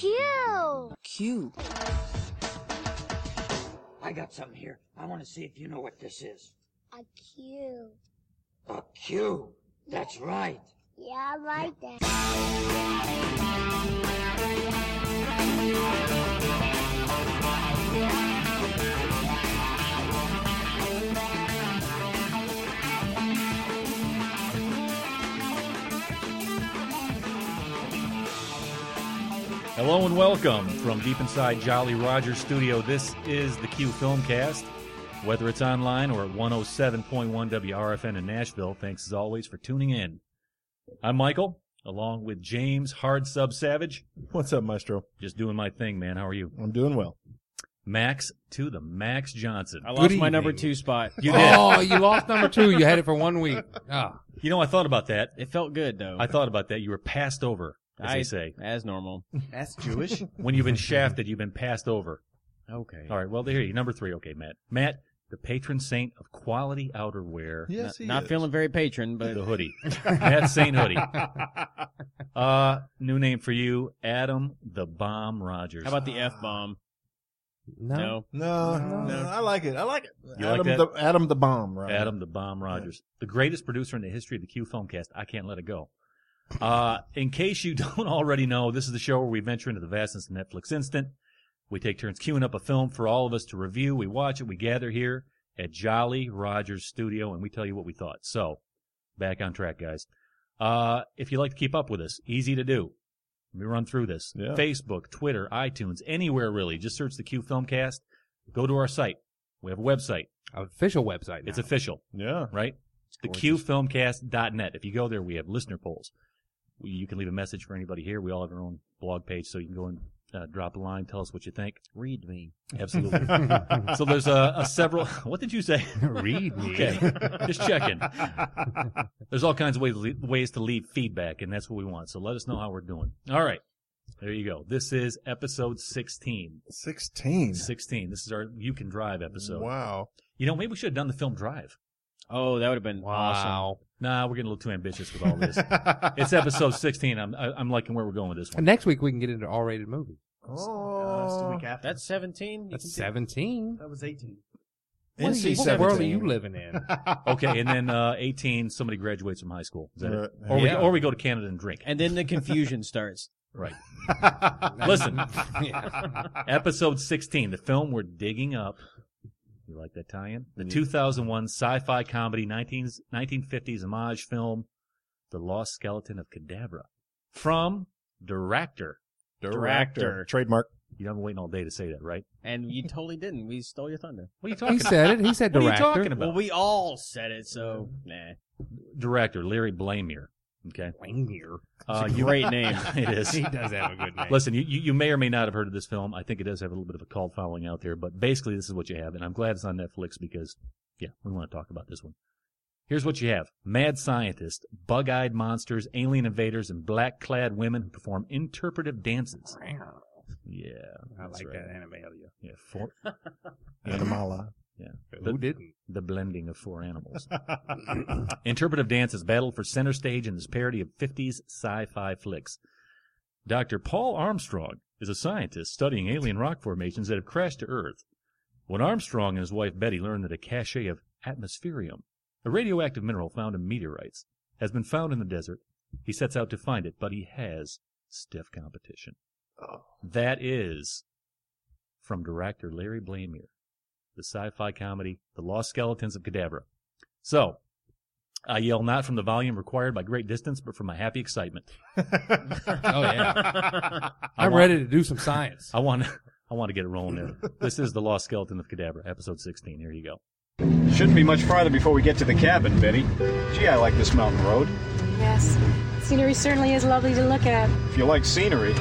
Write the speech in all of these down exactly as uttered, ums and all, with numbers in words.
Q. Q. I got something here. I want to see if you know what this is. A Q. A Q. That's right. Yeah, I like that. Hello and welcome from deep inside Jolly Roger Studio. This is the Q Filmcast. Whether it's online or at one oh seven point one W R F N in Nashville, thanks as always for tuning in. I'm Michael, along with James Hard Sub Savage. What's up, Maestro? Just doing my thing, man. How are you? I'm doing well. Max to the Max Johnson. I lost my number two spot. You did. Oh, you lost number two. You had it for one week. Oh. You know, I thought about that. It felt good, though. I thought about that. You were passed over, as I, they say. As normal. That's Jewish. When you've been shafted, you've been passed over. Okay. All right, well, there you Number three. Okay, Matt. Matt, the patron saint of quality outerwear. Yes, he Not, not is. feeling very patron, but... The hoodie. Matt Saint Hoodie. Uh, new name for you, Adam the Bomb Rogers. How about the F-bomb? No. No, no, no, I like it. I like it. You like Adam that? the Adam the Bomb, right? Adam the Bomb Rogers. The greatest producer in the history of the Q Filmcast. I can't let it go. Uh, in case you don't already know, this is the show where we venture into the vastness of Netflix Instant. We take turns queuing up a film for all of us to review. We watch it. We gather here at Jolly Rogers Studio, and we tell you what we thought. So, back on track, guys. Uh, if you'd like to keep up with us, easy to do. Let me run through this. Yeah. Facebook, Twitter, iTunes, anywhere really. Just search the Q Filmcast. Go to our site. We have a website. Official website now. It's official, Yeah. right? It's the Q Filmcast dot net. If you go there, we have listener polls. We, you can leave a message for anybody here. We all have our own blog page, so you can go and uh, drop a line. Tell us what you think. Read me. Absolutely. So there's a, a several. What did you say? Read me. Okay, just checking. There's all kinds of ways, ways to leave feedback, and that's what we want. So let us know how we're doing. All right. There you go. This is episode sixteen. Sixteen. sixteen. This is our You Can Drive episode. Wow. You know, maybe we should have done the film Drive. Oh, that would have been awesome. Wow. Nah, we're getting a little too ambitious with all this. It's episode sixteen. I'm I, I'm liking where we're going with this one. And next week we can get into R-rated movies. Oh. That's seventeen? You That's can do- seventeen. That was eighteen. What, N C what world are seventeen. you living in? Okay, and then uh, eighteen, somebody graduates from high school. Is that Right. it? Or we Yeah. or we go to Canada and drink. And then the confusion starts. Right. Listen, Yeah. episode sixteen, the film we're digging up. You like that tie-in? The two thousand one sci-fi comedy nineteen, nineteen fifties homage film, The Lost Skeleton of Cadabra. From director. Director. Trademark. You haven't been waiting all day to say that, right? And you totally didn't. We stole your thunder. What are you talking He about? said it. He said What are you director. talking about? Well, we all said it, so nah. Director, Larry Blamire. Okay. Blamire. Uh, It's a you- great name. It is. He does have a good name. Listen, you, you you may or may not have heard of this film. I think it does have a little bit of a cult following out there, but basically this is what you have, and I'm glad it's on Netflix because, yeah, we want to talk about this one. Here's what you have. Mad scientists, bug-eyed monsters, alien invaders, and black-clad women who perform interpretive dances. Yeah. I that's like right. that animalia. Yeah, four, Animala. yeah. Who The, didn't? the blending of four animals. Interpretive dances battled for center stage in this parody of fifties sci-fi flicks. Doctor Paul Armstrong is a scientist studying alien rock formations that have crashed to Earth. When Armstrong and his wife Betty learn that a cache of atmospherium, a radioactive mineral found in meteorites, has been found in the desert, he sets out to find it, but he has stiff competition. That is from director Larry Blamire, the sci-fi comedy, The Lost Skeletons of Cadabra. So, I yell not from the volume required by great distance, but from my happy excitement. Oh, yeah. I I'm want- ready to do some science. I want, I want to get it rolling there. This is The Lost Skeleton of Cadabra, episode sixteen. Here you go. Shouldn't be much farther before we get to the cabin, Betty. Gee, I like this mountain road. Yes. Scenery certainly is lovely to look at. If you like scenery.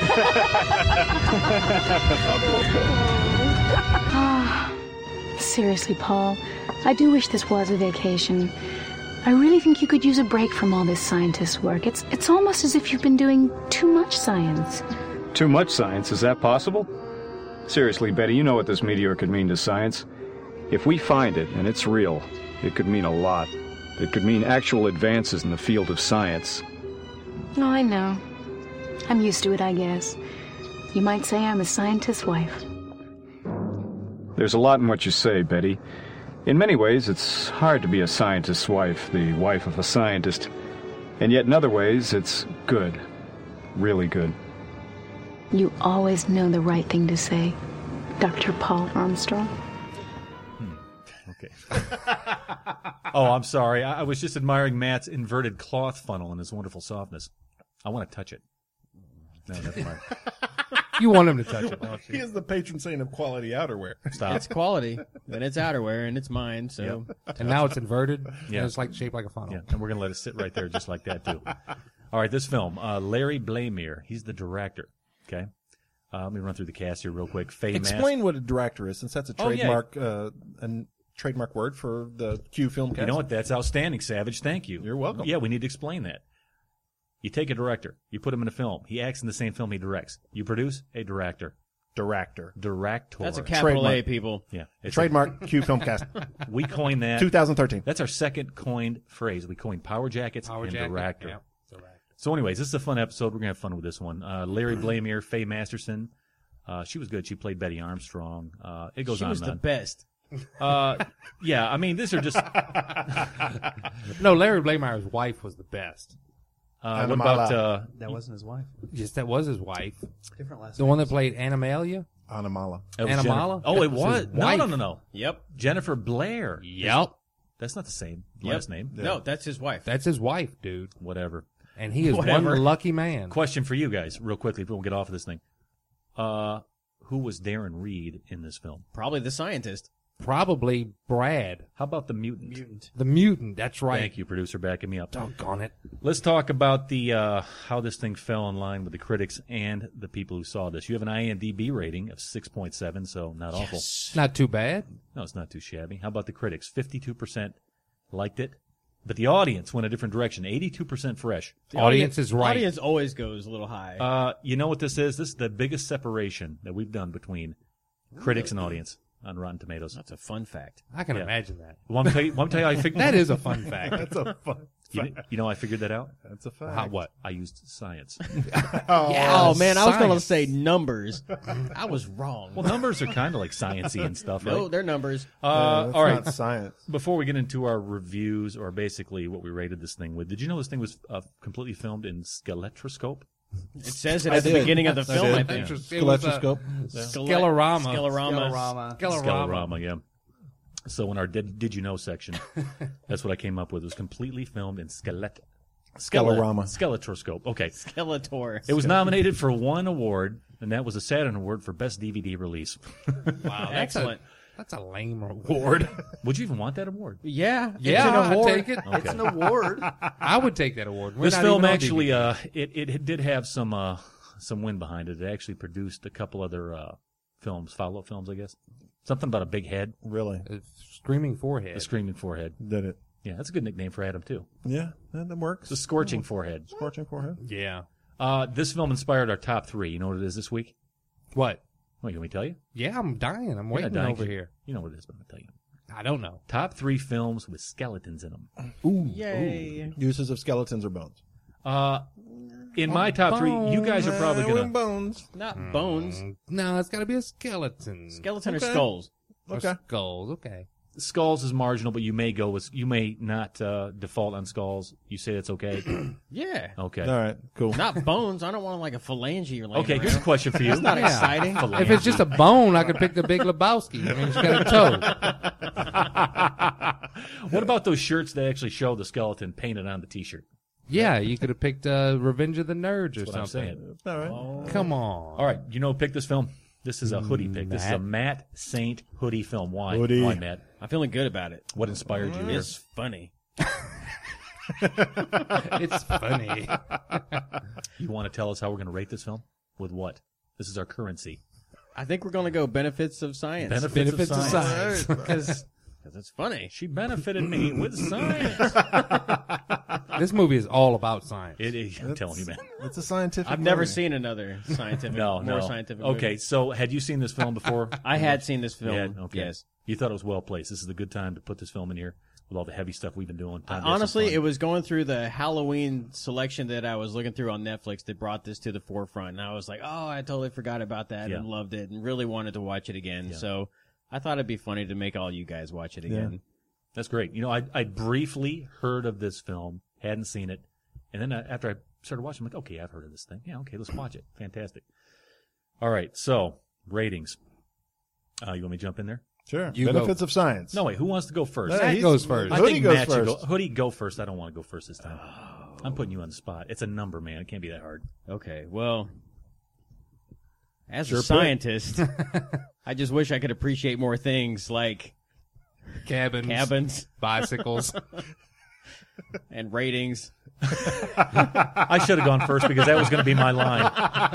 Ah, seriously, Paul, I do wish this was a vacation. I really think you could use a break from all this scientist work. It's it's almost as if you've been doing too much science. Too much science, is that possible? Seriously, Betty, you know what this meteor could mean to science. If we find it, and it's real, it could mean a lot. It could mean actual advances in the field of science. Oh, I know. I'm used to it, I guess. You might say I'm a scientist's wife. There's a lot in what you say, Betty. In many ways, it's hard to be a scientist's wife, the wife of a scientist. And yet in other ways, it's good. Really good. You always know the right thing to say, Doctor Paul Armstrong. Okay. Oh, I'm sorry. I, I was just admiring Matt's inverted cloth funnel and his wonderful softness. I want to touch it. No, never mind. You want him to touch it, don't He you? is the patron saint of quality outerwear. Stop. It's quality, then it's outerwear, and it's mine, so. And now it's inverted. Yeah. And it's like shaped like a funnel. Yeah, and we're going to let it sit right there just like that, too. All right, this film, uh, Larry Blamire. He's the director, okay? Uh, let me run through the cast here real quick. Faye Mas- Explain what a director is, since that's a Oh, yeah. trademark, uh, a trademark word for the Q film cast. You know what? That's outstanding, Savage. Thank you. You're welcome. Yeah, we need to explain that. You take a director. You put him in a film. He acts in the same film he directs. You produce a director. Director. Director. That's a capital Trademark. A, people. Yeah. It's Trademark Q film cast. A, we coined that. twenty thirteen. That's our second coined phrase. We coined power jackets Power and jacket. director. Yeah, director. So anyways, this is a fun episode. We're going to have fun with this one. Uh, Larry Blamire, Faye Masterson. Uh, she was good. She played Betty Armstrong. Uh, it goes She on was and the on. best. Uh, yeah, I mean, these are just. No, Larry Blamire's wife was the best. Uh, what about. Uh, That wasn't his wife. Yes, that was his wife. Different last The one that played Animalia? Anamala. it was Animala? Jennifer- Oh, it That was was. his No, wife. no, no, no. Yep. Jennifer Blair. Yep. That's not the same Yep. last name. No, that's his wife. That's his wife, dude. Whatever. And he is Whatever. one lucky man. Question for you guys, real quickly, before we get off of this thing. Uh, who was Darren Reed in this film? Probably the scientist. Probably Brad. How about the mutant? mutant. The mutant, that's right. Thank you, producer, backing me up. Doggone it. Let's talk about the uh, how this thing fell in line with the critics and the people who saw this. You have an I M D B rating of six point seven, so not awful. Not too bad. No, it's not too shabby. How about the critics? fifty-two percent liked it, but the audience went a different direction. eighty-two percent fresh. The Audience is right. Audience always goes a little high. Uh, you know what this is? This is the biggest separation that we've done between critics and audience on Rotten Tomatoes. That's a fun fact. I can Yeah. imagine that. Want me to tell you, want me to tell you how I figured That is a fun fact. That's a fun You, you know how I figured that out? That's a fact. How, what? I used science. Oh, man, I was going to science. say numbers. I was wrong. Well, numbers are kind of like sciencey and stuff, right? no, they're numbers. Uh, Uh, that's all right. not science. Before we get into our reviews, or basically what we rated this thing with, did you know this thing was uh, completely filmed in skeletroscope? It says it I at the did. beginning of the I film, I did. think. It was, it was, uh, Skeletroscope. Skelerama. Skelerama. Skelerama. Skelerama. Skelerama, yeah. So in our did, did you know section, that's what I came up with. It was completely filmed in skelet. Skelerama. Skeletroscope. Okay. Skeletor. It was nominated for one award, and that was a Saturn Award for Best D V D Release. Wow, that's Excellent. A, that's a lame award. Would you even want that award? Yeah. yeah, it's an I'd award. take it. It's an award. I would take that award. We're This not film even on actually, D V D. uh, it, it did have some uh, some wind behind it. It actually produced a couple other uh, films, follow-up films, I guess. Something about a big head, Really? A screaming forehead. a screaming forehead. Did it. Yeah, that's a good nickname for Adam, too. Yeah, that, that works. It's a scorching forehead. Scorching forehead. Yeah. Uh, this film inspired our top three. You know what it is this week? What? Wait, can we tell you? Yeah, I'm dying. I'm You're not waiting dying, over 'cause here. You know what it is, but I'm going to tell you. I don't know. Top three films with skeletons in them. Ooh. Yay. Uses of skeletons or bones. Uh, in my top three, you guys are probably Uh, going to... bones. Not bones. Mm, No, it's got to be a skeleton. Skeleton or Okay. skulls? Or Okay. skulls. Okay. Skulls is marginal, but you may go with... You may not uh, default on skulls. You say that's okay? Yeah. Okay. All right, cool. Not bones. I don't want like a phalange or like. Okay, here's a question for you. That's not Yeah. exciting. If it's just a bone, I could pick the Big Lebowski. I mean, it's got a toe. What about those shirts that actually show the skeleton painted on the T-shirt? Yeah, you could have picked uh, Revenge of the Nerds or That's what I'm something. saying. All right. Come on. All right, you know who picked this film? This is a hoodie pick. This is a Matt. Matt Saint hoodie film. Why? Hoodie. Why, Matt? I'm feeling good about it. What inspired you here? It's funny. It's funny. You want to tell us how we're going to rate this film? With what? This is our currency. I think we're going to go benefits of science. Benefits, Benefits of of science. science. Because it's funny. She benefited me with science. This movie is all about science. It is. I'm telling you, man. It's a scientific. I've never movie. seen another scientific, No, more no. scientific Okay, movie. so had you seen this film before? I had seen this film. You had? Okay. Yes. You thought it was well placed. This is a good time to put this film in here. with all the heavy stuff we've been doing. Time to have some Honestly, fun. it was going through the Halloween selection that I was looking through on Netflix that brought this to the forefront. And I was like, oh, I totally forgot about that Yeah. and loved it and really wanted to watch it again. Yeah. So I thought it'd be funny to make all you guys watch it again. That's great. You know, I I briefly heard of this film, hadn't seen it, and then uh, after I started watching, I'm like, okay, I've heard of this thing. Yeah, okay, let's watch it. Fantastic. All right, so ratings. Uh, you want me to jump in there? Sure. You Benefits of science. No, wait. Who wants to go first? No, Matt he's- goes first. I Hoodie think goes Matt should first. go. Hoodie, go first. I don't want to go first this time. I'm putting you on the spot. It's a number, man. It can't be that hard. Okay, well, as Sure a pick. scientist, I just wish I could appreciate more things like Cabins, cabins bicycles. and ratings. I should have gone first because that was going to be my line.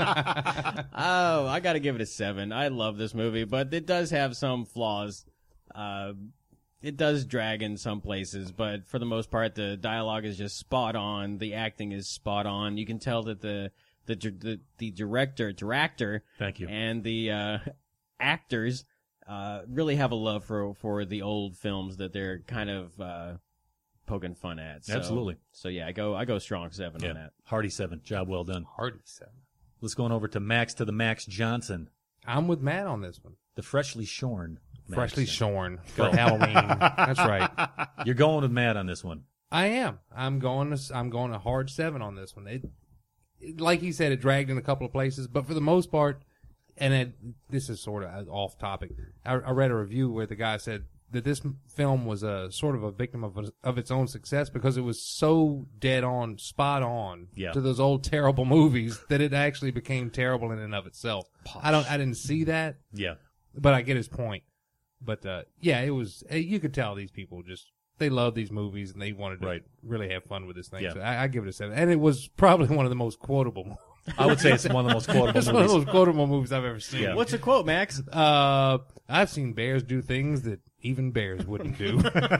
Oh, I got to give it a seven. I love this movie, but it does have some flaws. Uh, it does drag in some places, but for the most part, the dialogue is just spot on. The acting is spot on. You can tell that the the the, the director, director, Thank you. and the uh, actors uh, really have a love for for the old films that they're kind of uh, poking fun at. So, Absolutely. So yeah, I go I go strong seven on Yeah, that. Hardy seven. Job well done. Hardy seven. Let's go on over to Max to the Max Johnson, I'm with Matt on this one. the freshly shorn. Max. Freshly shorn Go. for Halloween. That's right. You're going with Matt on this one. I am. I'm going to. I'm going a hard seven on this one. It, it, like he said, it dragged in a couple of places, but for the most part, and it, this is sort of off topic. I, I read a review where the guy said that this m- film was a sort of a victim of of its own success because it was so dead on, spot on Yeah. to those old terrible movies that it actually became terrible in and of itself. I don't. I didn't see that, Yeah. but I get his point. But uh, yeah, it was. You could tell these people just they love these movies and they wanted to Right. really have fun with this thing. Yeah. So I, I give it a seven, and it was probably one of the most quotable. movies. I would say it's one of the most quotable It's one of the movies. most quotable movies I've ever seen. Yeah. What's the quote, Max? Uh, I've seen bears do things that even bears wouldn't do.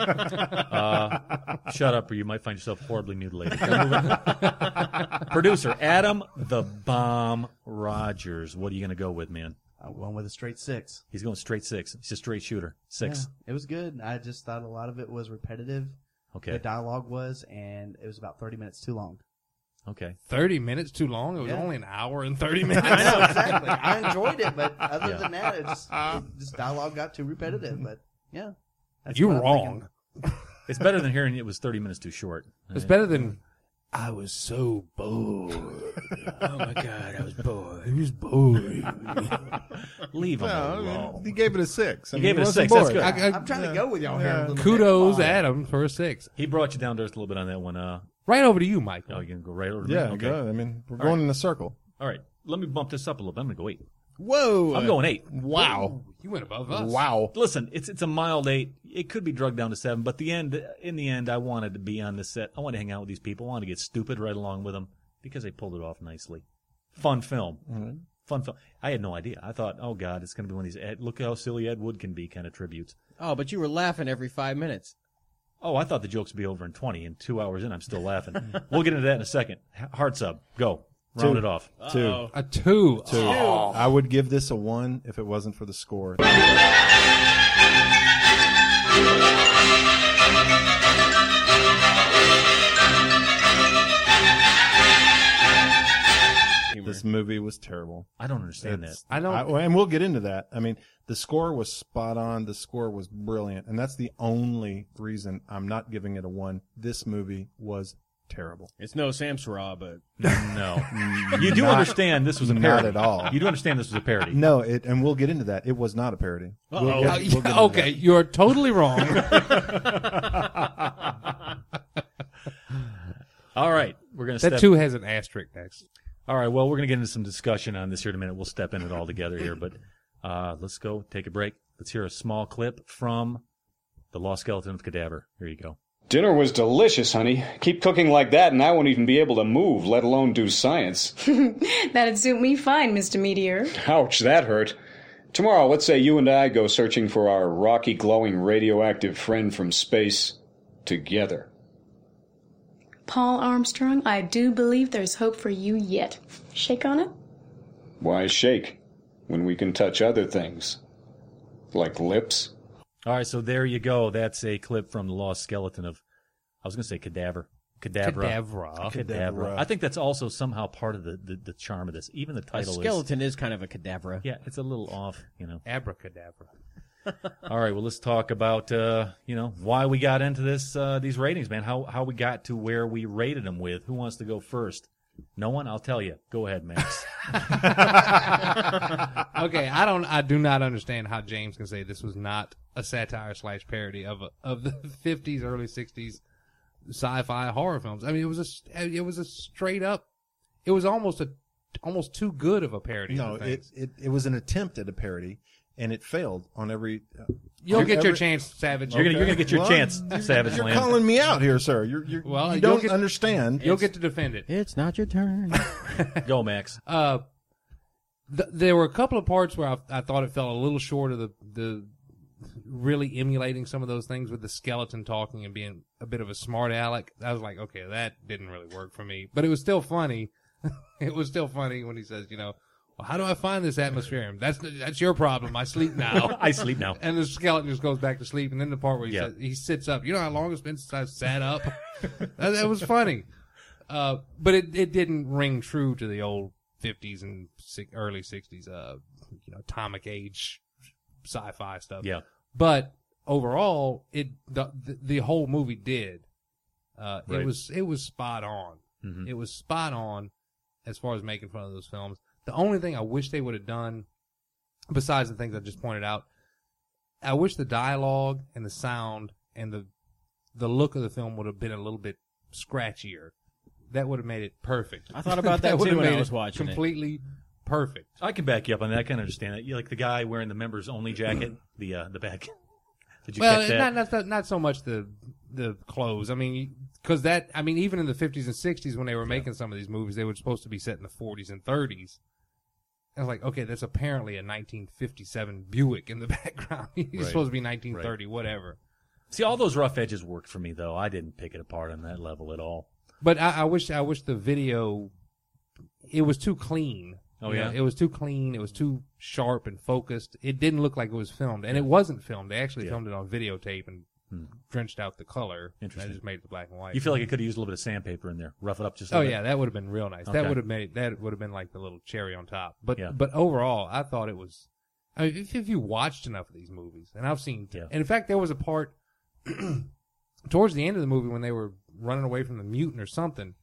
Uh, shut up, or you might find yourself horribly mutilated. Producer Adam the Bomb Rogers. What are you going to go with, man? I went with a straight six. He's going straight six. He's a straight shooter. Six. Yeah, it was good. I just thought a lot of it was repetitive. Okay. The dialogue was, and it was about thirty minutes too long. Okay. Thirty minutes too long. It was Yeah. only an hour and thirty minutes. I know, exactly. I enjoyed it, but other Yeah. than that, it just, it, just dialogue got too repetitive. But yeah. That's You're what I'm wrong. thinking. It's better than hearing it was thirty minutes too short. It's better than. I was so bored. Oh my god, I was bored. I was bored. Leave him No, alone. he gave it a six. I You mean, gave it a wasn't six. That's bored. good. I- I- I'm trying yeah. to go with y'all Yeah. here. a little bit. Kudos, Come on. Adam, for a six. He brought you down to earth a little bit on that one. Uh, Right over to you, Mike. oh, you can go right over. to me? Yeah, Okay. go. I mean, we're going in a circle. All right. Let me bump this up a little bit. I'm going to go eight. Whoa. I'm going eight. Wow. You went above us. Wow. Listen, it's it's a mild eight. It could be drugged down to seven, but the end, in the end, I wanted to be on the set. I wanted to hang out with these people. I wanted to get stupid right along with them because they pulled it off nicely. Fun film. Mm-hmm. Fun film. I had no idea. I thought, oh God, it's going to be one of these Ed, look how silly Ed Wood can be kind of tributes. Oh, but you were laughing every five minutes. Oh, I thought the jokes would be over in twenty, and two hours in, I'm still laughing. We'll get into that in a second. H- Hard sub, go. Round Two. it off. Two. A two. Two. I would give this a one if it wasn't for the score. This movie was terrible. I don't understand It's- that. I don't. I, well, and we'll get into that. I mean, the score was spot on. The score was brilliant, and that's the only reason I'm not giving it a one. This movie was terrible. It's no Samsara, but No. You do Not- understand this was a not parody. at all. You do understand this was a parody. No, it, and we'll get into that. It was not a parody. We'll Uh-oh. get- Uh, we'll yeah, get into okay, you're totally wrong. All right. We're going to That step. two has an asterisk next. All right. Well, we're going to get into some discussion on this here in a minute. We'll step in it all together here, but uh, let's go take a break. Let's hear a small clip from The Lost Skeleton of Cadaver. Here you go. Dinner was delicious, honey. Keep cooking like that and I won't even be able to move, let alone do science. That'd suit me fine, Mister Meteor. Ouch, that hurt. Tomorrow, let's say you and I go searching for our rocky, glowing, radioactive friend from space together. Paul Armstrong, I do believe there's hope for you yet. Shake on it? Why shake when we can touch other things? Like lips? All right, so there you go. That's a clip from The Lost Skeleton of, I was going to say cadaver. Cadabra. Cadabra. Cadabra. I think that's also somehow part of the, the, the charm of this. Even the A title skeleton is, is kind of a cadabra. Yeah, it's a little off, you know. Abracadabra. All right, well, let's talk about, uh, you know, why we got into this, uh, these ratings, man. How how we got to where we rated them with. Who wants to go first? No one? I'll tell you. Go ahead, Max. Okay, I don't, I do not understand how James can say this was not a satire slash parody of a, of the fifties, early sixties sci-fi horror films. I mean, it was a, it was a straight up, it was almost a, almost too good of a parody. No, of it, things. it it was an attempt at a parody, and it failed on every. Uh, You'll on get your every- chance, Savage. You're gonna you're gonna get your Well, chance, Savage You're Land. calling me out here, sir. You're, you're Well, you you'll don't get- understand. You'll get to defend it. It's not your turn. Go, Max. Uh, th- there were a couple of parts where I, I thought it fell a little short of the the really emulating some of those things with the skeleton talking and being a bit of a smart aleck. I was like, okay, that didn't really work for me, but it was still funny. It was still funny when he says, you know, well, how do I find this atmosphere? That's that's your problem. I sleep now. I sleep now. And the skeleton just goes back to sleep. And then the part where he Yeah. says, he sits up. You know how long it's been since I sat up? that, that was funny. Uh, but it, it didn't ring true to the old fifties and si- early sixties, uh, you know, atomic age sci-fi stuff. Yeah. But overall, it, the, the, the whole movie did. Uh, Right. it was, it was spot on. Mhm. It was spot on as far as making fun of those films. The only thing I wish they would have done, besides the things I just pointed out, I wish the dialogue and the sound and the the look of the film would have been a little bit scratchier. That would have made it perfect. I thought about that would too have when I made was it watching it. completely perfect. I can back you up on that. I can understand that. You like the guy wearing the members only jacket, the uh, the back. Did you Well, catch that? not not the, not so much the the clothes. I mean, because that I mean, even in the fifties and sixties when they were making some of these movies, they were supposed to be set in the forties and thirties. I was like, okay, that's apparently a nineteen fifty-seven Buick in the background. He's Right. supposed to be nineteen thirty, whatever. See, all those rough edges worked for me, though. I didn't pick it apart on that level at all. But I, I wish I wish the video, it was too clean. Oh, You know, yeah? it was too clean. It was too sharp and focused. It didn't look like it was filmed, and it wasn't filmed. They actually Yeah. filmed it on videotape and Hmm. drenched out the color. Interesting. That just made it black and white. You feel like it could have used a little bit of sandpaper in there, rough it up just a Oh little yeah, bit. that would have been real nice. Okay. That would have made that would have been like the little cherry on top. But Yeah. but overall, I thought it was. I mean, if, if you watched enough of these movies, and I've seen, Yeah. and in fact, there was a part towards the end of the movie when they were running away from the mutant or something.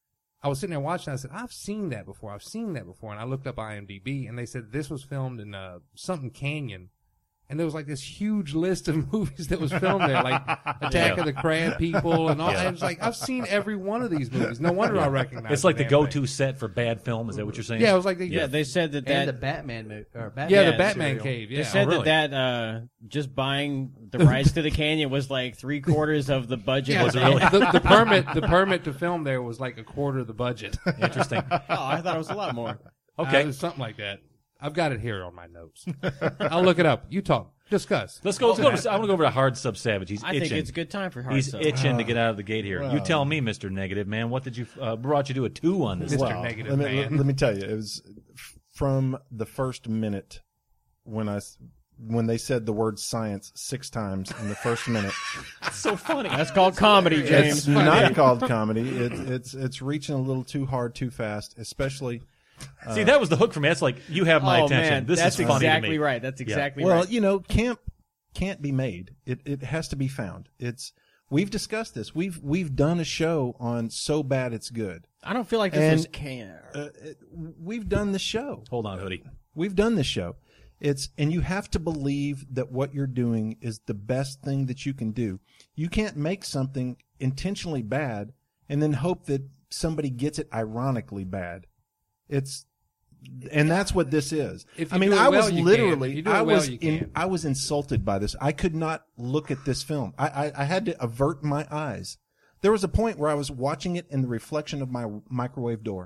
I was sitting there watching. I said, "I've seen that before. I've seen that before." And I looked up I M D B, and they said this was filmed in uh, something canyon. And there was like this huge list of movies that was filmed there, like Attack Yeah. of the Crab People and all. Yeah. I was like, I've seen every one of these movies. No wonder I recognize. It's like the damn go-to thing. set for bad film. Is that what you're saying? Yeah, it was like the, Yeah, they said that And that the Batman movie. Or Batman yeah, the Yeah, Batman serial. cave. they Yeah, said Oh, really? that that uh, just buying the rights to the canyon was like three quarters of the budget. yeah. of the- the, the permit, the permit to film there was like a quarter of the budget. Interesting. Oh, I thought it was a lot more. Okay. Uh, it was something like that. I've got it here on my notes. I'll look it up. You talk, discuss. Let's go. Let's go. To, I want to go over to Hard Sub Savage. He's I itching. think it's a good time for hard He's stuff. itching to get out of the gate here. you well. tell me, Mister Negative Man. What did you uh, brought you to a two on this? Mister Well, Negative let me, Man. let, let me tell you, it was f- from the first minute when I s- when they said the word science six times in the first minute. It's so funny. That's called comedy, James. It's not called comedy. It, it's it's reaching a little too hard, too fast, especially. See, that was the hook for me. That's like you have my oh attention. man, this that's is funny exactly to me. right. That's exactly Well, right. you know, camp can't be made. It it has to be found. It's we've discussed this. We've we've done a show on So Bad It's Good. I don't feel like this and- was can. Uh, it, we've done the show. Hold on, Hoodie. We've done this show. It's and you have to believe that what you're doing is the best thing that you can do. You can't make something intentionally bad and then hope that somebody gets it ironically bad. It's and that's what this is. If you I mean, do it I well, was you can. literally If you do it I well, was you in, can. I was insulted by this. I could not look at this film. I, I I had to avert my eyes. There was a point where I was watching it in the reflection of my microwave door.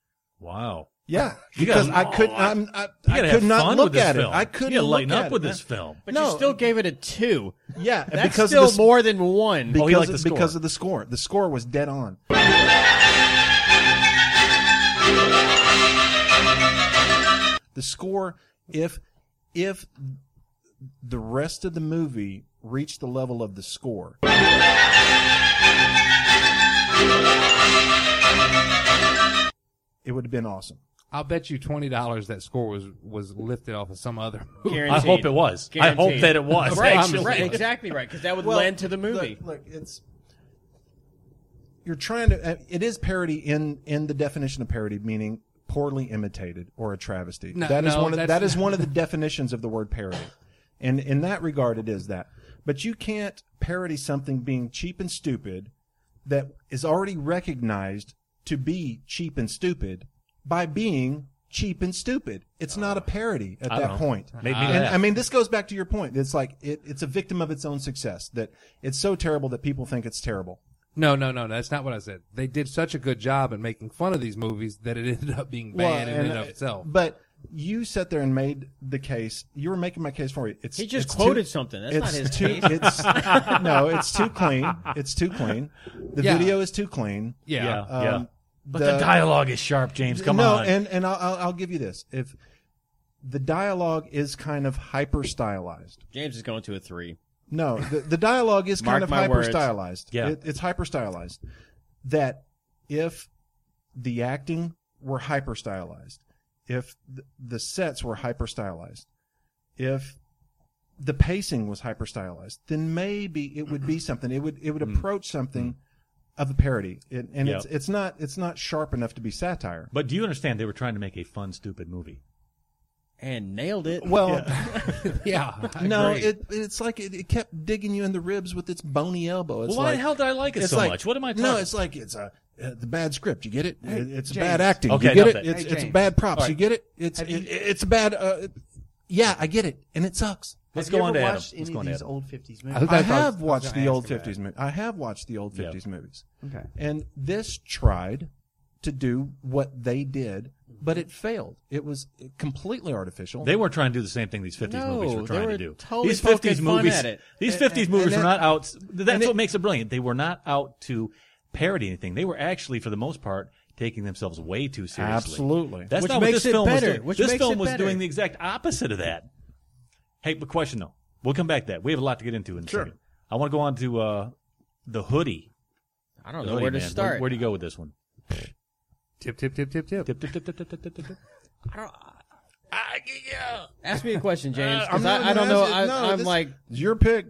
Wow. Yeah, You because gotta- I could I'm, I, You I gotta could have not fun look with this at film. it. I couldn't You gotta look lighten at up with it. this film. But no. you still gave it a two. Yeah, That's because still of the, more than one. because, Oh, he liked the of, score. because of the score. The score was dead on. The score, if if the rest of the movie reached the level of the score, it would have been awesome. I'll bet you twenty dollars that score was was lifted off of some other movie. Guaranteed. I hope it was. Guaranteed. I hope that it was. Right, actually. right, exactly right, because that would Well, lend to the movie. Look, look, it's you're trying to. Uh, it is parody in in the definition of parody, meaning poorly imitated or a travesty. No, that is no, one of that's that is not- one of the definitions of the word parody, and in that regard, it is that. But you can't parody something being cheap and stupid that is already recognized to be cheap and stupid by being cheap and stupid. It's not a parody at I that don't know. point. Maybe And that. I mean, this goes back to your point. It's like it, it's a victim of its own success. That it's so terrible that people think it's terrible. No, no, no, that's not what I said. They did such a good job at making fun of these movies that it ended up being bad in and of itself. But you sat there and made the case. You were making my case for you. It's He just it's quoted too, something. That's it's not his too, case. It's no, it's too clean. It's too clean. The Yeah. video is too clean. Yeah. Yeah, Um, yeah. But the, dialogue is sharp, James. Come no, on. and and I'll, I'll I'll give you this. If the dialogue is kind of hyper stylized. James is going to a three. No, the, the dialogue is kind Mark of my hyper words. stylized. Yeah. It, it's hyper stylized. That if the acting were hyper stylized, if the, the sets were hyper stylized, if the pacing was hyper stylized, then maybe it would be something. It would it would approach something of a parody, it, and Yep. it's it's not it's not sharp enough to be satire. But do you understand they were trying to make a fun, stupid movie? And nailed it. Well, Yeah. I no, agree. it it's like it, it kept digging you in the ribs with its bony elbow. It's Well, why like, the hell did I like it it's so like- much? What am I talking No, it's like it's a uh, the bad script. You get it? It- it's James. bad acting. Okay, you get enough it? that. It's Hey, it's James. bad props. All right. You get it? It's Have it, you- it's a bad. Uh, yeah, I get it, and it sucks. Let's Have go you on ever to Adam. watched Let's any go of on to these Adam. old fifties I movies? was- I That's what I was- have I was watched gonna the ask old him that. fifties movies. I have watched the old Yeah. fifties movies, Okay. and this tried to do what they did, but it failed. It was completely artificial. They weren't trying to do the same thing these fifties No, movies were they trying were to do. totally these fifties poking fun movies, at it. these And- fifties and- movies and were that- not out. That's and what it- makes it brilliant. They were not out to parody anything. They were actually, for the most part, taking themselves way too seriously. Absolutely. That's Which not what makes this it film better. was doing. Which this makes film it was better. doing the exact opposite of that. Hey, but question though, we'll come back to that. We have a lot to get into in a Sure. second. I want to go on to uh, the hoodie. I don't The know hoodie, where to man. start. Where, where do you go with this one? Tip, tip, tip, tip, tip. Tip, tip, tip, tip, tip, tip, tip, tip. I don't, Ask me a question, James. Uh, 'cause I'm not I, I don't gonna know. ask I, it. No, I'm this- like, It's your pick.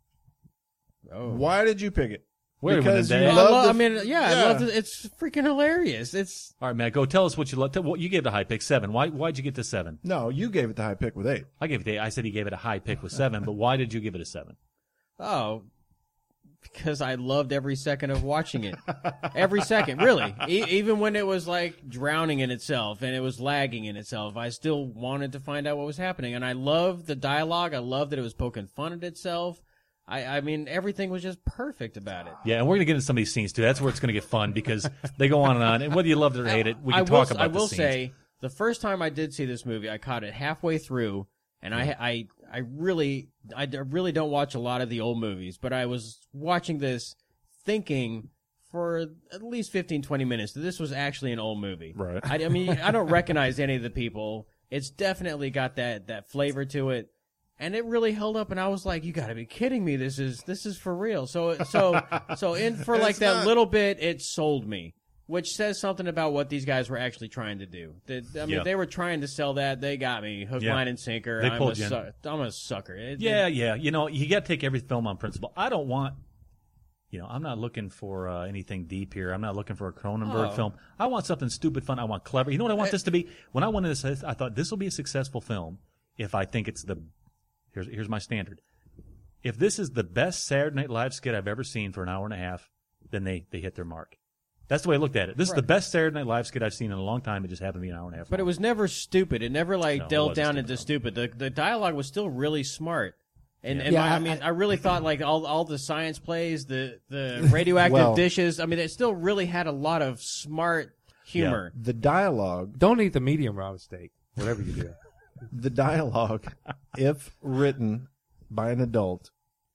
oh. Why did you pick it? Wait a because minute, you Dad. I, love love, the- I mean, yeah, I love it. It's freaking hilarious. It's All right, Matt, go tell us what you love. What you gave the high pick seven. Why? Why'd you get to seven? No, you gave it the high pick with eight. I gave it. The, I said he gave it a high pick with seven, but why did you give it a seven? oh, because I loved every second of watching it. Every second, really. E- even when it was like drowning in itself and it was lagging in itself, I still wanted to find out what was happening. And I loved the dialogue. I loved that it was poking fun at itself. I, I mean, everything was just perfect about it. Yeah, and we're gonna get into some of these scenes too. That's where it's gonna get fun because they go on and on. And whether you love it or hate it, we can I talk will, about I the will scenes. say, the first time I did see this movie, I caught it halfway through, and I, I, I really, I d- really don't watch a lot of the old movies, but I was watching this thinking for at least fifteen, twenty minutes that this was actually an old movie. Right. I, I mean, I don't recognize any of the people. It's definitely got that, that flavor to it. And it really held up, and I was like, "You got to be kidding me! This is this is for real." So so so in for like It's that not. little bit, it sold me, which says something about what these guys were actually trying to do. That, I mean, Yeah. they were trying to sell that. They got me hook, Yeah. line, and sinker. They I'm pulled a you in. su- I'm a sucker. It- Yeah, it- yeah. You know, you got to take every film on principle. I don't want, you know, I'm not looking for uh, anything deep here. I'm not looking for a Cronenberg Oh. film. I want something stupid, fun. I want clever. You know what I want this to be? When I went into this, I thought this will be a successful film if I think it's the. Here's here's my standard. If this is the best Saturday Night Live skit I've ever seen for an hour and a half, then they they hit their mark. That's the way I looked at it. This is the best Saturday Night Live skit I've seen in a long time. It just happened to be an hour and a half. But it long. was never stupid. It never like No, it delved wasn't down stupid, into stupid. The the dialogue was still really smart. And, and Yeah, my- I, I- mean, I really thought like all all the science plays, the the radioactive Well- dishes. I mean, it still really had a lot of smart humor. The dialogue, Don't eat the medium raw steak, whatever you do. the dialogue, if written by an adult,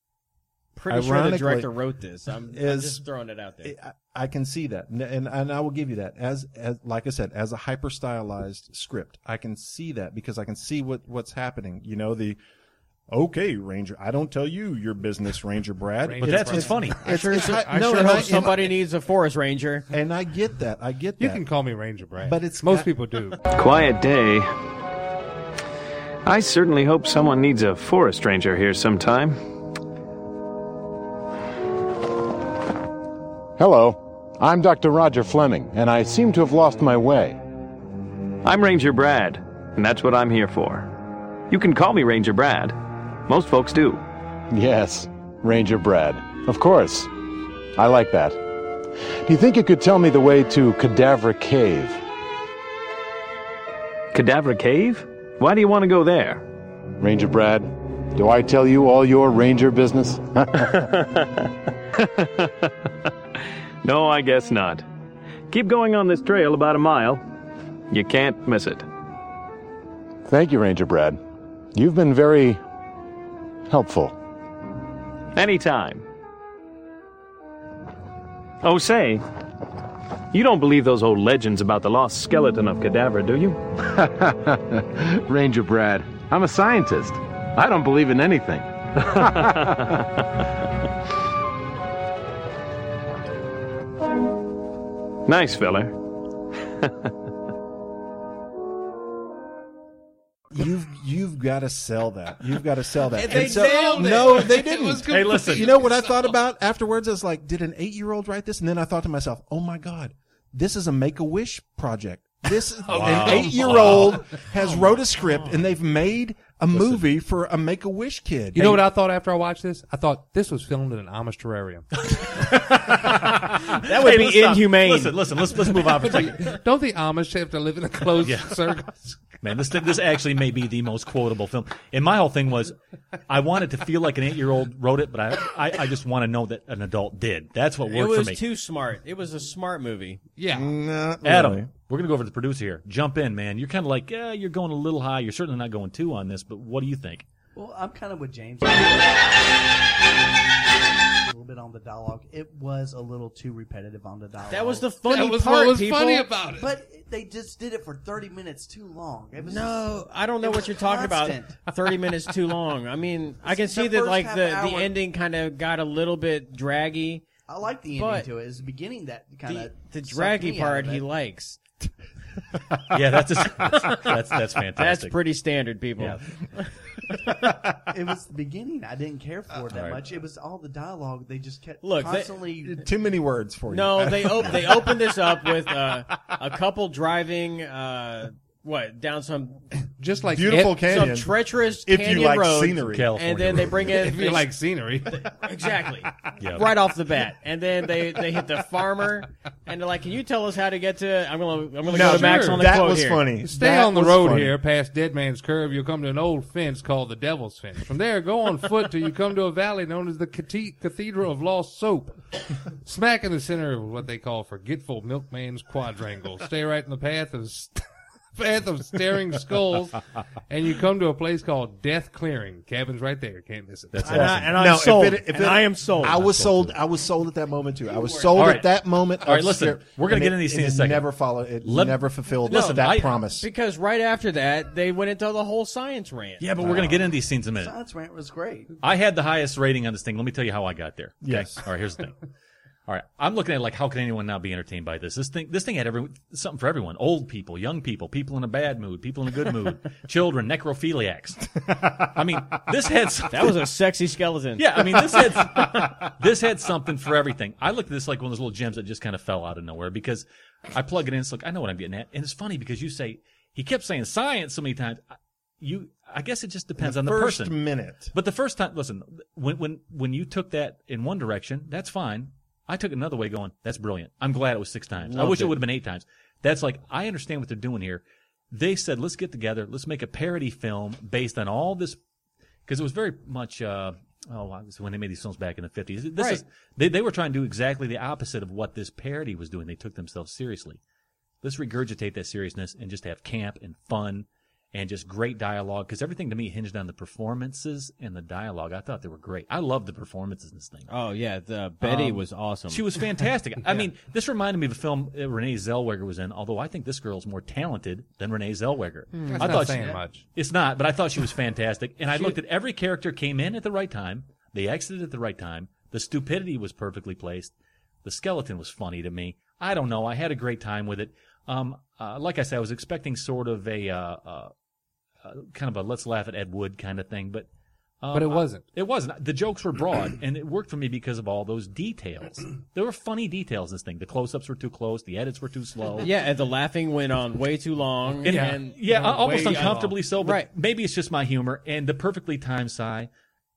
Pretty sure the Ironically, director wrote this. I'm, I'm is- just throwing it out there. I, I can see that, and, and and I will give you that as as like I said, as a hyper stylized script, I can see that because I can see what what's happening. You know, the Okay, Ranger. I don't tell you your business, Ranger Brad. Ranger But that's Brad. what's funny. I sure, it's hi- I no, sure and hope I- somebody needs a forest ranger. And I get that. I get that. You can call me Ranger Brad. But it's most got- people do. Quiet day. I certainly hope someone needs a forest ranger here sometime. Hello, I'm Doctor Roger Fleming, and I seem to have lost my way. I'm Ranger Brad, and that's what I'm here for. You can call me Ranger Brad. Most folks do. Yes, Ranger Brad. Of course. I like that. Do you think you could tell me the way to Cadaver Cave? Cadaver Cave? Why do you want to go there? Ranger Brad, do I tell you all your ranger business? No, I guess not. Keep going on this trail about a mile. You can't miss it. Thank you, Ranger Brad. You've been very helpful. Anytime. Oh, say, you don't believe those old legends about the lost skeleton of Cadaver, do you? Ranger Brad, I'm a scientist. I don't believe in anything. Nice feller. You've you've got to sell that. You've got to sell that. And they And so- nailed it. No, they It didn't. was Hey, listen. You know what I thought about afterwards? I was like, did an eight-year-old write this? And then I thought to myself, oh my God, this is a Make-A-Wish project. This an eight-year-old has wrote a script and they've made a movie for a Make-A-Wish kid. You know what I thought after I watched this? I thought this was filmed in an Amish terrarium. That would Hey, be let's stop. inhumane. Listen, listen. Let's let's move on for a second. Don't the Amish have to live in a closed Yeah. circle? Man, this this actually may be the most quotable film. And my whole thing was, I wanted to feel like an eight-year-old wrote it, but I I, I just want to know that an adult did. That's what It worked was for me. too smart. It was a smart movie. Yeah. Not Adam, really. we're gonna go over to the producer here. Jump in, man. You're kind of like, yeah, you're going a little high. You're certainly not going too on this, but what do you think? Well, I'm kind of with James. A little bit on the dialogue. It was a little too repetitive on the dialogue. That was the funny That was part, what was people. funny about it. But they just did it for thirty minutes too long. It was No, I don't know it what was you're talking constant. about. Thirty minutes too long. I mean, I can The see that first like half the, the hour- ending kind of got a little bit draggy. I like the ending But to it. It's the beginning that kind The, of the draggy part he likes. Yeah, that's just, that's that's that's fantastic. That's pretty standard, people. Yeah. It was the beginning. I didn't care for it that right. much. It was all the dialogue. They just kept Look, they- constantly. Too many words for you. No, they op- they opened this up with uh, a couple driving uh, what down some Just like Beautiful Ed- canyon. some treacherous if canyon you like roads, scenery. California. and then they bring in if you this- like scenery. exactly Yeah. right off the bat, and then they, they hit the farmer, and they're like, "Can you tell us how to get to?" I'm gonna I'm gonna No, go to Max sure. on the that quote was here. funny. Stay That on the was road funny. here, past Dead Man's Curve. You'll come to an old fence called the Devil's Fence. From there, go on foot till you come to a valley known as the Cate- Cathedral of Lost Soap. Smack in the center of what they call Forgetful Milkman's Quadrangle. Stay right in the path of st- path of staring skulls, and you come to a place called Death Clearing. Cabin's right there. Can't miss it. That's And, I, awesome. and I'm No, if sold. it- if and it- I am sold. I was sold. I was sold at that moment too. I was sold All right. at that moment. All right, of listen, scare- we're gonna and get it- into these and in a it second. Never followed. It Let- never fulfilled Listen, that I- promise. because right after that they went into the whole science rant. Yeah, but we're gonna get into these scenes in a minute. Science rant was great. I had the highest rating on this thing. Let me tell you how I got there. Okay? Yes. All right. Here's the thing. All right. I'm looking at it like, how can anyone not be entertained by this? This thing, this thing had every, something for everyone. Old people, young people, people in a bad mood, people in a good mood, children, necrophiliacs. I mean, this had something. That was a sexy skeleton. Yeah, I mean, this had this had something for everything. I looked at this like one of those little gems that just kind of fell out of nowhere because I plug it in. It's like, I know what I'm getting at, and it's funny because you say he kept saying science so many times. You, I guess it just depends on the first person. minute. But the first time, listen, when when when you took that in one direction, that's fine. I took it another way, going, that's brilliant. I'm glad it was six times. I Loved wish it, it. would have been eight times. That's like, I understand what they're doing here. They said, let's get together, let's make a parody film based on all this, because it was very much, uh, oh, it was when they made these films back in the fifties. This Right. is they they were trying to do exactly the opposite of what this parody was doing. They took themselves seriously. Let's regurgitate that seriousness and just have camp and fun and just great dialogue, because everything to me hinged on the performances and the dialogue. I thought they were great. I loved the performances in this thing. Oh, yeah. The Betty Um, was awesome. She was fantastic. I mean, this reminded me of a film uh, Renee Zellweger was in, although I think this girl's more talented than Renee Zellweger. That's I not thought saying she, much. It's not, but I thought she was fantastic. And I looked at every character came in at the right time. They exited at the right time. The stupidity was perfectly placed. The skeleton was funny to me. I don't know. I had a great time with it. Um, uh, like I said, I was expecting sort of a, uh, uh, uh, kind of a let's laugh at Ed Wood kind of thing, but um, But it wasn't. I- it wasn't. The jokes were broad, and it worked for me because of all those details. There were funny details in this thing. The close-ups were too close. The edits were too slow. Yeah, and the laughing went on way too long. And, and yeah, uh, almost way- uncomfortably so, but Right. maybe it's just my humor. And the perfectly timed sigh.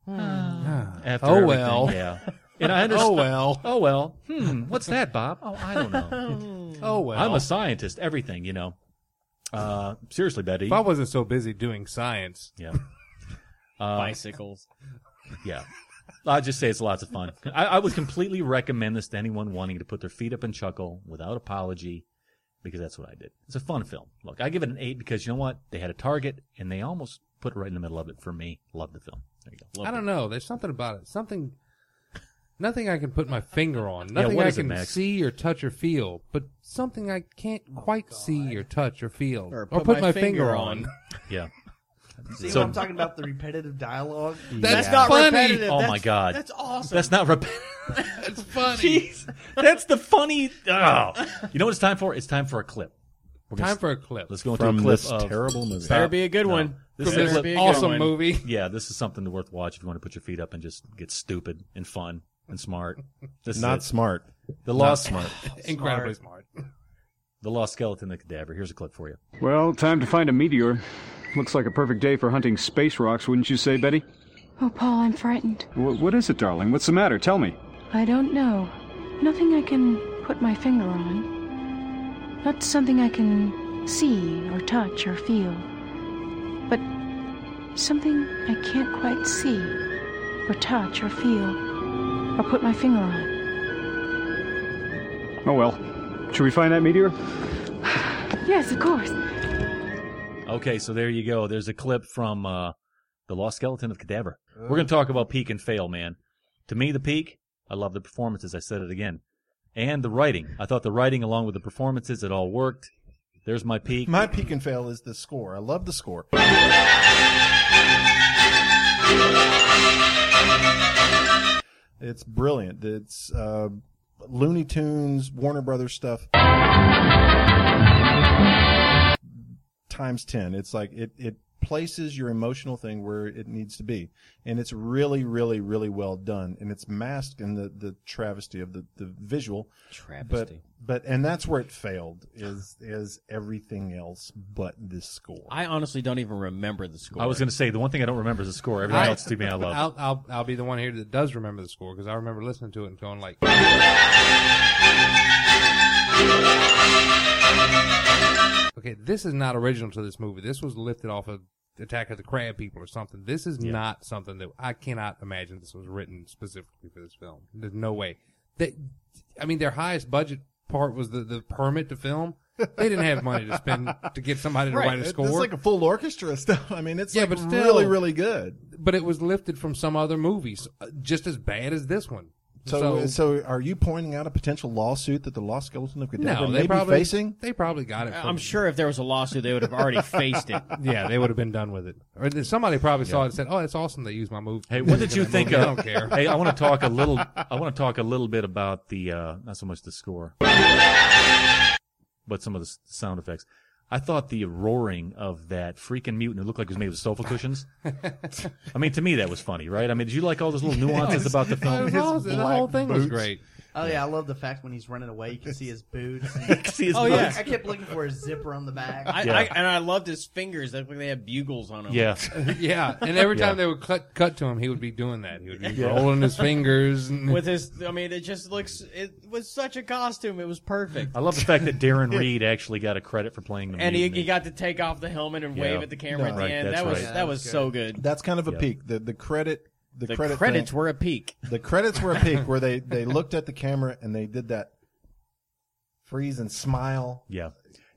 After Oh, everything, well. Yeah. And I understand. Oh, well. Oh, well. Hmm. What's that, Bob? Oh, I don't know. Oh, well. I'm a scientist. Everything, you know. Uh, seriously, Betty. If I wasn't so busy doing science. Yeah. Uh, Bicycles. Yeah. I'll just say it's lots of fun. I, I would completely recommend this to anyone wanting to put their feet up and chuckle without apology, because that's what I did. It's a fun film. Look, I give it an eight because you know what? They had a target, and they almost put it right in the middle of it for me. Love the film. There you go. Loved I don't it. know. There's something about it. Something, nothing I can put my finger on. Yeah, Nothing what I is it, can Max? see or touch or feel. But something I can't quite see or touch or feel. Or Or put put, my my, finger finger, on. on. Yeah. See So- what I'm talking about? The repetitive dialogue. That's Yeah. not funny. repetitive. Oh, That's- my God. That's awesome. That's not rep- It's funny. Jeez. That's the funny. Oh. You know what it's time for? It's time for a clip. We're gonna Time for a clip. Let's go into From a clip this of terrible movie. Better be a good No. one. This From is a this clip. be a good awesome one. movie. Yeah, this is something worth watching if you want to put your feet up and just get stupid and fun and smart. This is Not it. smart. The Not lost smart. Incredibly smart. The lost skeleton, the cadaver. Here's a clip for you. Well, time to find a meteor. Looks like a perfect day for hunting space rocks, wouldn't you say, Betty? Oh, Paul, I'm frightened. Wh- what is it, darling? What's the matter? Tell me. I don't know. Nothing I can put my finger on. Not something I can see or touch or feel. But something I can't quite see or touch or feel or put my finger on. Oh, well. Should we find that meteor? Yes, of course. Okay, so there you go. There's a clip from uh, The Lost Skeleton of Cadaver. We're going to talk about peak and fail, man. To me, the peak, I love the performances. I said it again. And the writing. I thought the writing along with the performances, it all worked. There's my peak. My peak and fail is the score. I love the score. It's brilliant. It's uh, Looney Tunes, Warner Brothers stuff times ten. It's like it, it places your emotional thing where it needs to be. And it's really, really, really well done. And it's masked in the, the travesty of the, the visual. Travesty. But, but, and that's where it failed, is, is everything else but this score. I honestly don't even remember the score. I was going to say, the one thing I don't remember is the score. Everything I- else to me I love. I'll, I'll I'll be the one here that does remember the score because I remember listening to it and going like. Okay, this is not original to this movie. This was lifted off of Attack of the Crab People or something. This is not something that I cannot imagine this was written specifically for this film. There's no way. They, I mean, their highest budget part was the, the permit to film. They didn't have money to spend to get somebody to Right. write a It- score. It's like a full orchestra stuff. I mean, it's Yeah, like but still- really, really good. but it was lifted from some other movies, uh, just as bad as this one. So, so, are you pointing out a potential lawsuit that the Lost Skeleton of Cadaver no, may they be probably facing? They probably got it. From, I'm sure if there was a lawsuit, they would have already faced it. Yeah, they would have been done with it. Or then somebody probably saw it and said, "Oh, it's awesome they used my movie." Hey, what did you think movie. of? I don't care. Hey, I want to talk a little. I want to talk a little bit about the uh, not so much the score, but some of the s- sound effects. I thought the roaring of that freaking mutant who looked like it was made of sofa cushions. I mean, to me that was funny, right? I mean, did you like all those little nuances about the It film? was His awesome. The black whole thing was boots. great. Oh yeah, I love the fact when he's running away, you can see his boots. See his Oh, boots? yeah. I kept looking for a zipper on the back. I, Yeah. I, and I loved his fingers. They looked like they had bugles on them. Yeah. Yeah, and every time Yeah. they would cut cut to him, he would be doing that. He would be rolling his fingers. And, With his, I mean, it just looks. It was such a costume. It was perfect. I love the fact that Darren Reed actually got a credit for playing the And he, mutiny. he got to take off the helmet and Yeah. wave at the camera at the Right, end. that's That was right. that Yeah, was that's so good. That's kind of a Yeah. peak. The the credit the, The credit credits thing- were a peak. the credits were a peak where they, they looked at the camera and they did that freeze and smile. Yeah.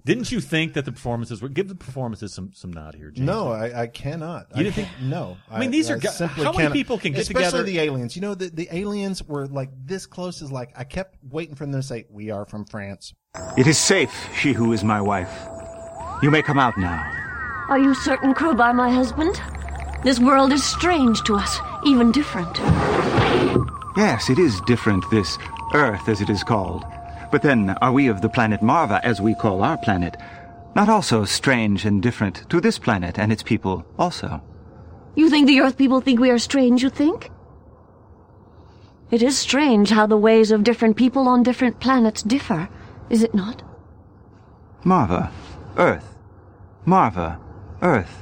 Didn't you think that the performances were? Give the performances some some nod here, James. No, I, I cannot. You I didn't can't- think? No. I mean, these are gu- simply how many cannot. people can get Especially together? the aliens. You know, the, the aliens were like this close as like, I kept waiting for them to say, we are from France. It is safe, she who is my wife. You may come out now. Are you certain, Crowbar, my husband? This world is strange to us, even different. Yes, it is different, this Earth, as it is called. But then, are we of the planet Marva, as we call our planet, not also strange and different to this planet and its people also? You think the Earth people think we are strange, you think? It is strange how the ways of different people on different planets differ, is it not? Marva, Earth. Marva, Earth.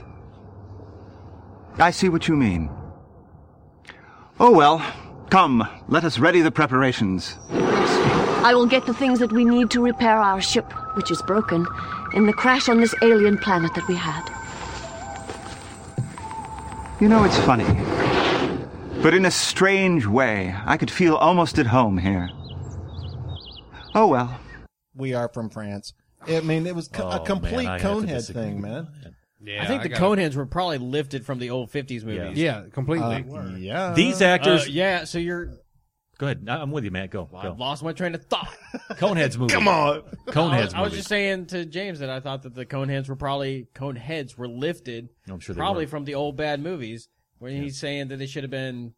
I see what you mean. Oh well, come, let us ready the preparations. I will get the things that we need to repair our ship, which is broken, in the crash on this alien planet that we had. You know, it's funny. But in a strange way, I could feel almost at home here. Oh well. We are from France. I mean, it was co- Oh, a complete man, I have to Conehead disagree thing, with man. Yeah, I think I the got- Coneheads were probably lifted from the old fifties movies. Yeah, completely. Uh, yeah. These actors. Uh, yeah, so you're... Go ahead. I'm with you, Matt. Go. Well, go. I've lost my train of thought. Coneheads movie. Come on. Coneheads I was, movie. I was just saying to James that I thought that the Coneheads were probably Coneheads were lifted I'm sure they probably were. from the old bad movies where he's saying that they should have been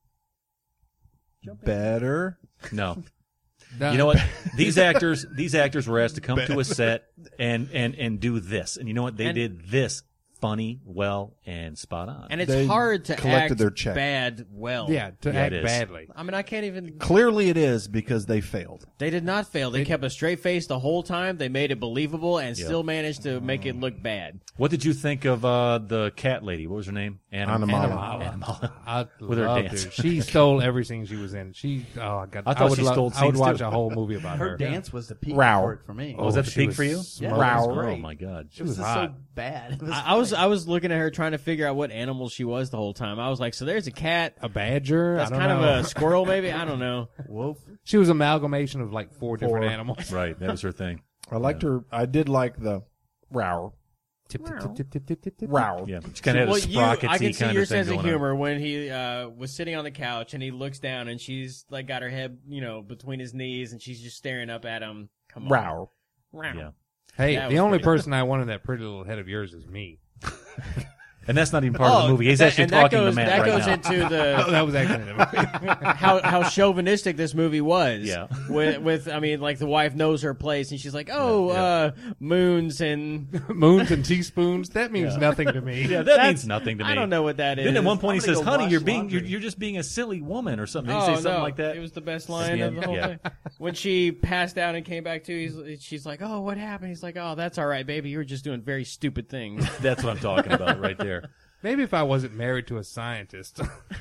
Better. No. No. You know what? These actors, these actors were asked to come to a set and and and do this, and you know what? They And- did this funny, well, and spot on. and it's They hard to collected act their check. bad well. Yeah, to Yeah, it act is. badly. I mean, I can't even. Clearly it is because they failed. They did not fail. They kept a straight face the whole time. They made it believable and Yeah. still managed to make it look bad. What did you think of uh, the cat lady? What was her name? Anim- Animala. Animala. I With her loved dance. her. She stole everything she was in. She, oh, I got. I thought would she lo- stole I would scenes, watch too. a whole movie about her. Her dance was the peak Row. for it for me. Oh, was that the she peak was for you? Yeah, smoking. it was Oh great. my God. It was, was just hot. so bad. It was I, I was funny. I was looking at her trying to figure out what animal she was the whole time. I was like, so there's a cat. A badger. That's I don't kind know. of a squirrel, maybe. I don't know. Wolf. She was amalgamation of like four different Four. animals. Right, that was her thing. I liked her. I did like the row. Tip, tip, tip, tip, tip, tip, tip, tip. Row. Yeah, she kind of Well, had a you, sprockety I can see kind your of thing sense of going on. humor when he uh, was sitting on the couch and he looks down and she's like got her head, you know, between his knees and she's just staring up at him. Come on. Row. Row. Yeah, Hey, That the was only pretty- person I want in that pretty little head of yours is me. and that's not even part of the Oh, movie. He's that- actually and that talking goes, to Matt that right goes now. into Oh, the that was actually the movie. how how chauvinistic this movie was. Yeah. With, with I mean, like the wife knows her place and she's like, oh, Yeah, yeah. uh, moons and Moons and teaspoons. That means Yeah. nothing to me. yeah, that That's- means nothing to me. I don't know what that is. Then at one point he I'm gonna says, go "Honey, wash you're being laundry." you're, you're just being a silly woman or something." Did Oh he say something no! like that? It was the best line Yeah. of the whole Yeah. thing. When she passed out and came back to, he's, she's like, "Oh, what happened?" He's like, "Oh, that's all right, baby. You were just doing very stupid things." That's what I'm talking about right there. Maybe if I wasn't married to a scientist.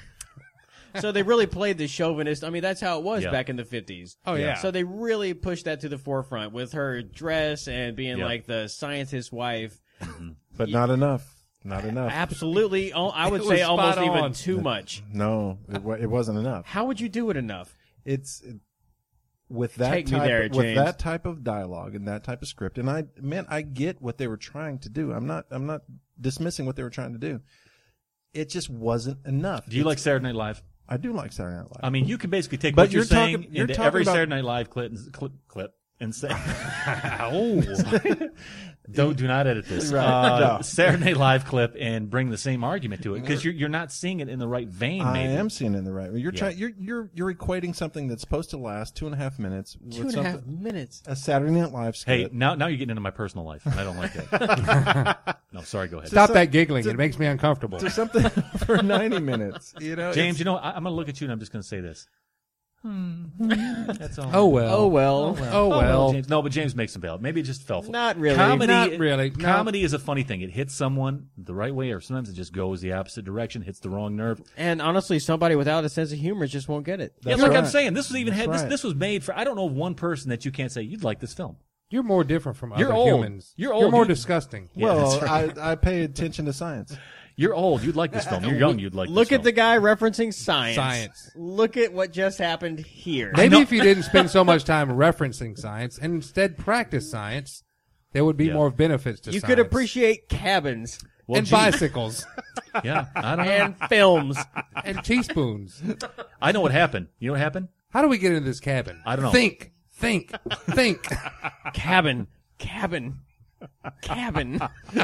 So they really played the chauvinist. I mean, that's how it was Yeah. back in the fifties. Oh, yeah. So they really pushed that to the forefront with her dress and being Yeah. like the scientist wife. But not enough. Not enough. Absolutely, al- I would It say was almost spot even on. too much. No, it, wa- it wasn't enough. How would you do it enough? It's it, with that Take me type there, of, with James. that type of dialogue and that type of script. And I man, I get what they were trying to do. I'm not I'm not dismissing what they were trying to do. It just wasn't enough. Do you It's- like Saturday Night Live? I do like Saturday Night Live. I mean, you can basically take But what you're, you're talking- saying you're into talking every about- Saturday Night Live clip, clip, clip and say, oh. "Don't do not edit this." Right. Uh, No. Saturday Night Live clip and bring the same argument to it because you're you're not seeing it in the right vein. I Maybe. am seeing it in the right way. You're Yeah. trying. You're you're you're equating something that's supposed to last two and a half minutes with Two and a something, half minutes. a Saturday Night Live skit. Hey, now now you're getting into my personal life, and I don't like that. No, sorry. Go ahead, Stop So- that giggling. so- It makes me uncomfortable. to something for ninety minutes. You know, James. it's- You know, I, I'm going to look at you, and I'm just going to say this. That's all. Oh, well. Oh well. Oh, well. James. No, but James makes some bail. Maybe it just fell. flat. Not really. Comedy, Not really. No. Comedy is a funny thing. It hits someone the right way, or sometimes it just goes the opposite direction, hits the wrong nerve. And honestly, somebody without a sense of humor just won't get it. Yeah, That's like I'm right. saying, this was even had That's this. right. This was made for. I don't know of one person that you can't say you'd like this film. You're more different from You're other old. humans. You're You're old. more You- disgusting. Yeah, well, that's right. I I pay attention to science. You're old. You'd like this film. You're young. You'd like. Look this at the film. guy referencing science. Science. Look at what just happened here. Maybe if you didn't spend so much time referencing science and instead practice science, there would be Yeah. more benefits to You science. could appreciate cabins Well, and gee. bicycles Yeah, I don't know. and films. and teaspoons. I know what happened. You know what happened? How do we get into this cabin? I don't know. Think, think, think. Cabin, cabin, cabin.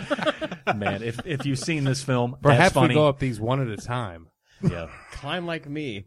Man, if if you've seen this film, that's Perhaps funny. we go up these one at a time. Yeah. Climb like me.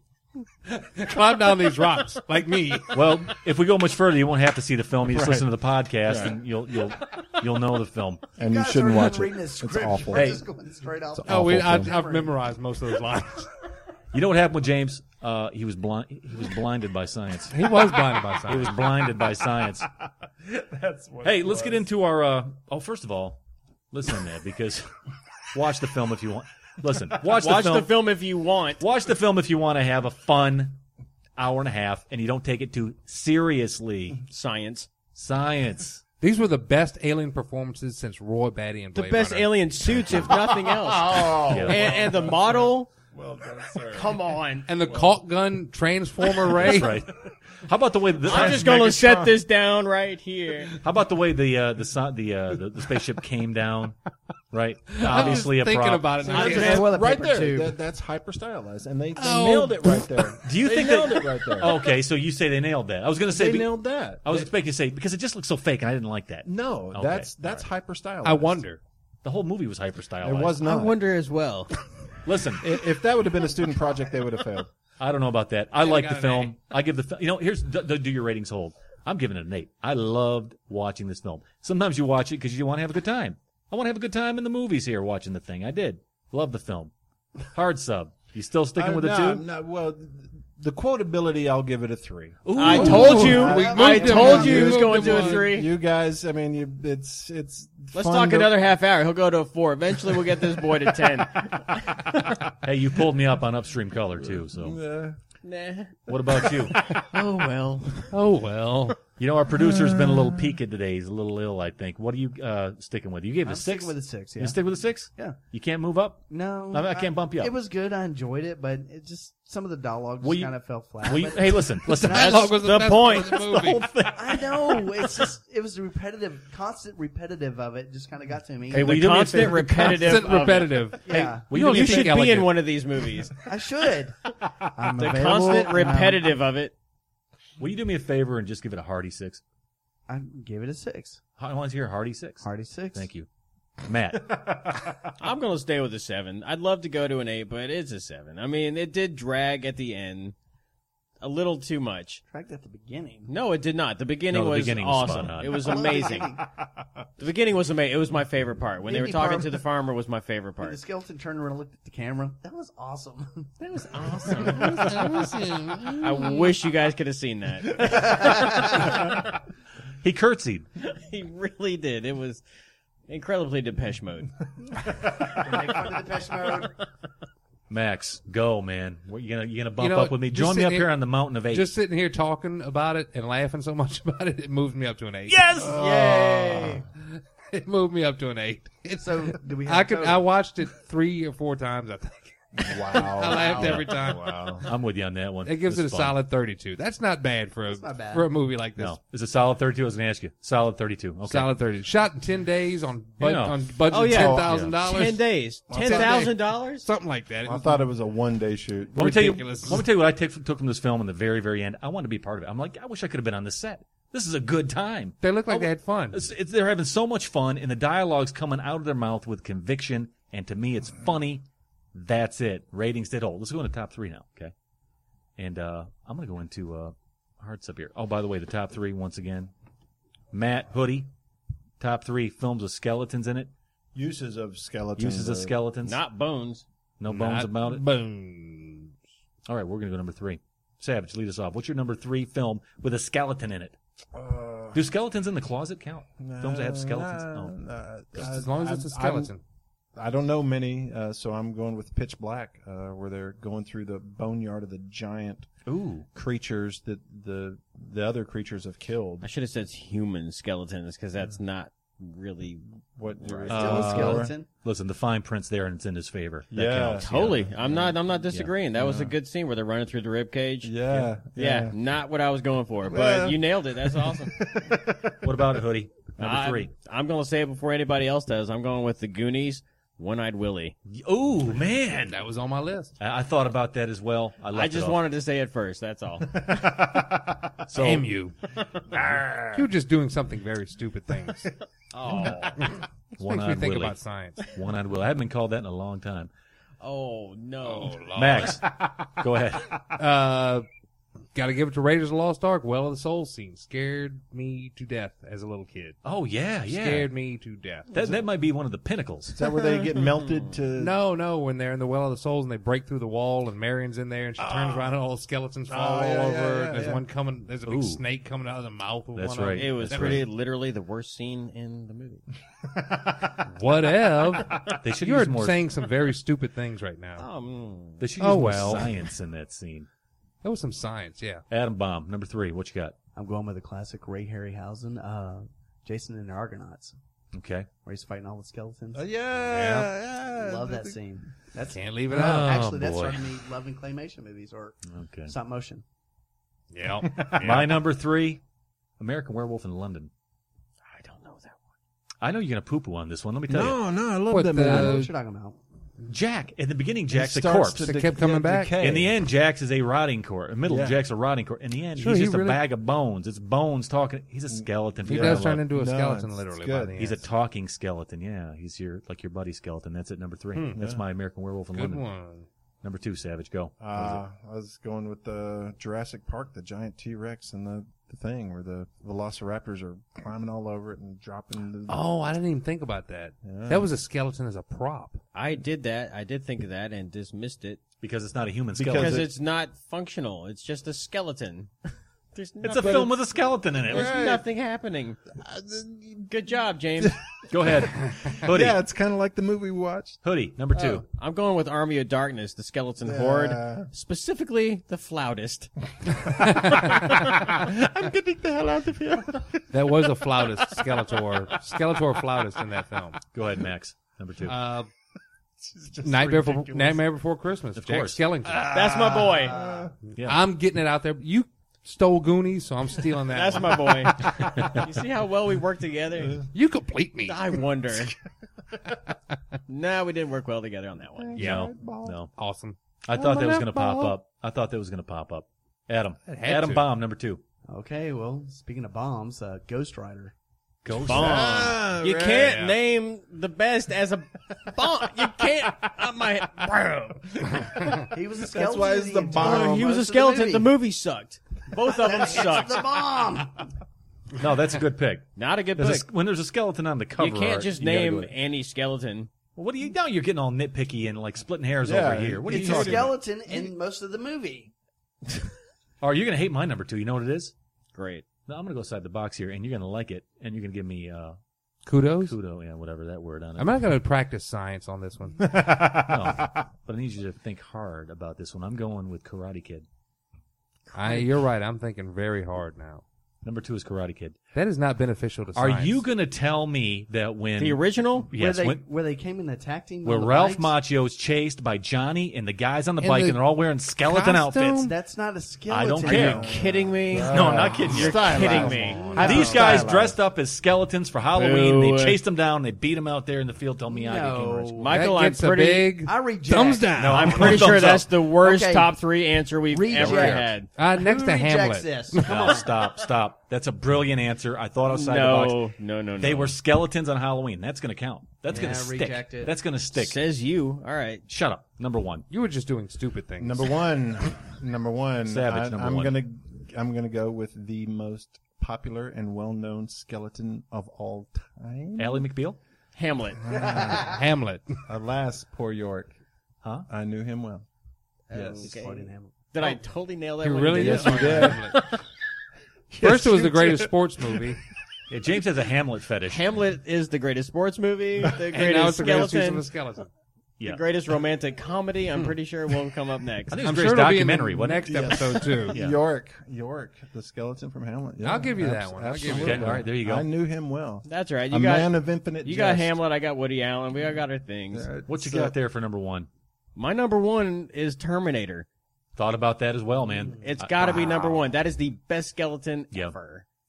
Climb down these rocks like me. Well, if we go much further, you won't have to see the film. You just Right. listen to the podcast, Right. and you'll you'll you'll know the film. And you Guys shouldn't aren't watch even it. reading the It's script. awful. We're Hey. just going straight off. It's Oh, we, awful I, film. I've memorized most of those lines. You know what happened with James? Uh, he was blind. He was blinded by science. He was blinded by He was science. blinded by science. That's what Hey, it let's was. get into our. Uh, oh, first of all, listen, man, because watch the film if you want. Listen, watch, Watch the film. the film if you want. Watch the film if you want to have a fun hour and a half, and you don't take it too seriously. Science. Science. These were the best alien performances since Roy Batty and The Blade best Runner. alien suits, if nothing else. Yeah. and, and the model. Well done, sir. Come on. And the caulk gun transformer Ray. That's right. How about the way the, I'm just going to set this down right here. How about the way the uh, the so- the, uh, the the spaceship came down? Right, I'm obviously just a thinking prop. about it. Now. There's Yeah. a toilet Right paper there. tube. That, that's hyper stylized, and they, they Oh. nailed it right there. Do you They think nailed that, it right there? Okay, so you say they nailed that. I was going to say They be- nailed that. I was They- expecting to say because it just looks so fake, and I didn't like that. no, Okay, that's all that's right. hyper stylized. I wonder. The whole movie was hyper It stylized. was I not. wonder as well. Listen, I- If that would have been a student project, they would have failed. I don't know about that. I like the got an film. I give the fi- you know here's do, do your ratings hold. I'm giving it an eight. I loved watching this film. Sometimes you watch it because you want to have a good time. I want to have a good time in the movies here watching the thing. I did. Love the film. Hard sub. You still sticking I- with it no, too? no, well, the quotability, I'll give it a three. I told you. We I moved him told on. you We he was moved going him to a on. three. You guys, I mean, you, it's it's. Let's fun talk to- another half hour. He'll go to a four. Eventually, we'll get this boy to ten. Hey, you pulled me up on Upstream Color too. So Uh, Nah. what about you? Oh well. Oh, well. You know our producer's been a little peaked today. He's a little ill, I think. What are you uh, sticking with? You gave it I'm a six. sticking with a six. Yeah. You stick with a six? Yeah. You can't move up. No, I, mean, I can't bump you up. It was good. I enjoyed it, but it just some of the dialogue just Well, you- kind of fell flat. Well, you- but- hey, listen, listen. Dialogue was the best point. part of the movie. I know it's just it was the repetitive, constant repetitive of it. Just kind of got to me. Hey, will The you do me a constant favor? repetitive. Constant of it. repetitive. yeah, Will You, you do me you a should favor? be in elegant. one of these movies. I should. I'm The available, constant and I'm- repetitive of it. Will you do me a favor and just give it a hearty six? I give it a six. I want to hear a hearty six. Hardy six. Thank you, Matt. I'm going to stay with a seven. I'd love to go to an eight, but it's a seven. I mean, it did drag at the end a little too much. Tracked at the beginning. No, it did not. The beginning No, the was beginning was spot awesome. on. It was I love the amazing. beginning. The beginning was amazing. It was my favorite part. When they were Indie talking part- to the farmer was my favorite When the part. skeleton turned around and looked at the camera. That was awesome. That was awesome. I wish you guys could have seen that. He curtsied. He really did. It was incredibly Depeche Mode. Make fun of Depeche Mode. Max, go, man. What, you gonna you gonna bump You know, up with me? just Join me sitting up here- here on the mountain of eight. Just sitting here talking about it and laughing so much about it, it moved me up to an eight. yes. Yay! It moved me up to an eight. It's, So do we have I could. total? I watched it three or four times. I think wow. I laughed every time. Wow. I'm with you on that one. It gives it a It's fun. solid thirty-two. That's not bad for a not bad. for a movie like this. No, is it solid thirty-two? I was gonna ask you. Solid thirty-two. Okay. Solid thirty. Shot in ten days on bud- Yeah. on budget Oh, yeah. ten thousand dollars. Ten days. Ten thousand dollars? Something like that. It I was- thought it was a one day shoot. Let me tell you. Ridiculous. Let me tell you what I took, took from this film in the very, very end. I wanted to be part of it. I'm like, I wish I could have been on this set. This is a good time. They look like Oh, they had fun. It's, it's, they're having so much fun, and the dialogue's coming out of their mouth with conviction. And to me, it's funny. That's it. Ratings did hold. Let's go into top three now, okay? And uh, I'm going to go into uh, Hearts Up here. Oh, by the way, the top three once again. Matt Hoodie, top three films with skeletons in it. Uses of skeletons. Uses of are- skeletons. Not bones. No bones Not about it. Bones. All right, we're going to go number three. Savage, lead us off. What's your number three film with a skeleton in it? Uh, Do skeletons in the closet count? Films that have skeletons? uh, Oh. uh, As long as I- it's a I'm- skeleton. I don't know many, uh, so I'm going with Pitch Black, uh, where they're going through the boneyard of the giant Ooh. creatures that the the other creatures have killed. I should have said human skeletons because that's not really. What? Still Uh, a skeleton. Listen, the fine print's there and it's in his favor. That Yeah. counts, Totally. I'm not. I'm not disagreeing. That was a Yeah. good scene where they're running through the rib cage. Yeah, Yeah, yeah. not what I was going for, but Well. you nailed it. That's awesome. What about it, Hoodie? Number I'm- three. I'm going to say it before anybody else does. I'm going with the Goonies, One-Eyed Willie. Oh, man. That was on my list. I, I thought about that as well. I, left I just it off. wanted to say it first. That's all. So, Damn you. You're just doing something very stupid things. Oh. This makes me One-Eyed think Willie. about science. One-Eyed Willie. I haven't been called that in a long time. Oh, no. Max, go ahead. Uh, Got to give it to Raiders of the Lost Ark. Well of the Soul scene scared me to death as a little kid. Oh, yeah, yeah. Scared me to death. That, that might be one of the pinnacles. Is that where they get melted to? No, no. When they're in the Well of the Souls and they break through the wall and Marion's in there and she turns around and all the skeletons fall Oh, yeah, all yeah, over. yeah, there's yeah. one coming. There's a big Ooh. snake coming out of the mouth of That's one of right. them. It was That's pretty literally the worst scene in the movie. Whatever. They should You're use more. saying some very stupid things right now. Um, They should use Oh, more well. science in that scene. That was some science, yeah. Adam Bomb, number three. What you got? I'm going with the classic Ray Harryhausen, uh, Jason and the Argonauts, Okay. where he's fighting all the skeletons. Uh, yeah, yeah. Love that scene. That's Can't leave it Oh, out. actually that boy. started me loving claymation movies or Okay. stop motion. Yeah. My number three, American Werewolf in London. I don't know that one. I know you're going to poo-poo on this one. Let me tell you. No, no, I love What that the- I know movie. what you're talking about. Jack, in the beginning, Jack's He a starts corpse. to They dec- kept coming yeah, back? decay. In the end, Jax is a rotting corpse. In the middle, Yeah. Jack's a rotting corpse. In the end, Sure, he's he just really- a bag of bones. It's bones talking. He's a skeleton. He for does crying out turn loud. into a No, skeleton, it's literally. good. By the He's a end. talking skeleton. Yeah, he's your like your buddy skeleton. That's at number three. Hmm, That's yeah. my American Werewolf in Good London. one. Number two, Savage. Go. What is Uh, I was going with the Jurassic Park, the giant T Rex, and the, the thing where the velociraptors are climbing all over it and dropping. The, Oh, I didn't even think about that. Yeah. That was a skeleton as a prop. I did that. I did think of that and dismissed it it? Because it's not a human Because skeleton. because it- it's not functional. It's just a skeleton. There's It's a nothing, film with a skeleton in it. There's nothing happening. Good job, James. Go ahead. Hoodie. Yeah, it's kind of like the movie we watched. Hoodie, number two. Oh, I'm going with Army of Darkness, the skeleton Yeah. horde, specifically the flautist. I'm getting the hell out of here. That was a flautist, Skeletor. Skeletor flautist in that film. Go ahead, Max. Number two. Uh, It's just Nightmare, for, ridiculous. Nightmare Before Christmas. Of Jack course. Skellington. That's my boy. yeah. I'm getting it out there. You stole Goonies, so I'm stealing that. That's one. my boy. You see how well we work together? You complete me. I wonder. No, we didn't work well together on that one. yeah. No. Awesome. I thought that was going to pop Ball. up. I thought that was going to pop up. Adam. had Adam to. Bomb, number two. Okay, well, speaking of bombs, uh, Ghost Rider. Ghost Bomb. Ah, you right. can't Yeah. name the best as a bomb. You can't. Not my. He was a skeleton. why in it's the entire bomb. he was a most of skeleton. The movie. movie sucked. Both of them It's sucked. the bomb. No, that's a good pick. Not a good There's pick. a, when there's a skeleton on the cover You can't art, just you gotta name go with it. any skeleton. Well, what do you know? You're getting all nitpicky and like splitting hairs Yeah, over here. What are It's you a talking about? skeleton in most of the movie. Oh, you're going to hate my number two. You know what it is? Great. No, I'm going to go outside the box here, and you're going to like it, and you're going to give me uh, Kudos. kudo, yeah, whatever that word on it. I'm not going to practice science on this one. No, but I need you to think hard about this one. I'm going with Karate Kid. I, you're right. I'm thinking very hard now. Number two is Karate Kid. That is not beneficial to Are science. you going to tell me that when The original? Yes, where they when, where they came in the tag team. where on the Ralph bikes? Macchio's chased by Johnny and the guys on the And bike, the and they're all wearing skeleton costume? outfits. That's not a skeleton. I don't Are care. you kidding me? No, I'm not kidding you. You're kidding me. These guys dressed up as skeletons for Halloween. Boo. They chased them down. They beat them out there in the field till Miyagi No. came rushing. Michael, That I'm gets pretty. a big I reject. thumbs down. No, I'm I'm pretty sure thumbs that's up. the worst Okay. top three answer we've Reject. ever had. uh, next Who to rejects Hamlet. this? No, stop, stop. That's a brilliant answer. I thought outside the No, box. no, no, no. They were skeletons on Halloween. That's going to count. That's going Yeah, to stick. reject it. That's going to stick. Says you. All right. Shut up. Number one. You were just doing stupid things. Number one, number one. Savage, I, number I'm one. gonna, I'm gonna go with the most popular and well-known skeleton of all time. Ally McBeal? Hamlet. Hamlet. Alas, poor York. Huh? I knew him well. Yes. Okay. Did I totally nail that You one? really did? is. You did. First, it was the greatest sports movie, Yeah, James has a Hamlet fetish. Hamlet is the greatest sports movie, the and now greatest it's the greatest use skeleton, of a skeleton. Yeah. the greatest romantic comedy. I'm pretty sure will come up next. I think it was I'm the sure greatest it'll be in the documentary, wasn't it? next episode too. Yeah. York, York, the skeleton from Hamlet. Yeah, I'll give you that abs- one. I'll give you absolutely. Okay, all right, there you go. I knew him well. That's right. You a got man of infinite. you got jest. Hamlet. I got Woody Allen. We all got our things. Yeah, What you so- got there for number one? My number one is Terminator. Thought about that as well, man. It's I- got to be number one. That is the best skeleton Yeah. ever.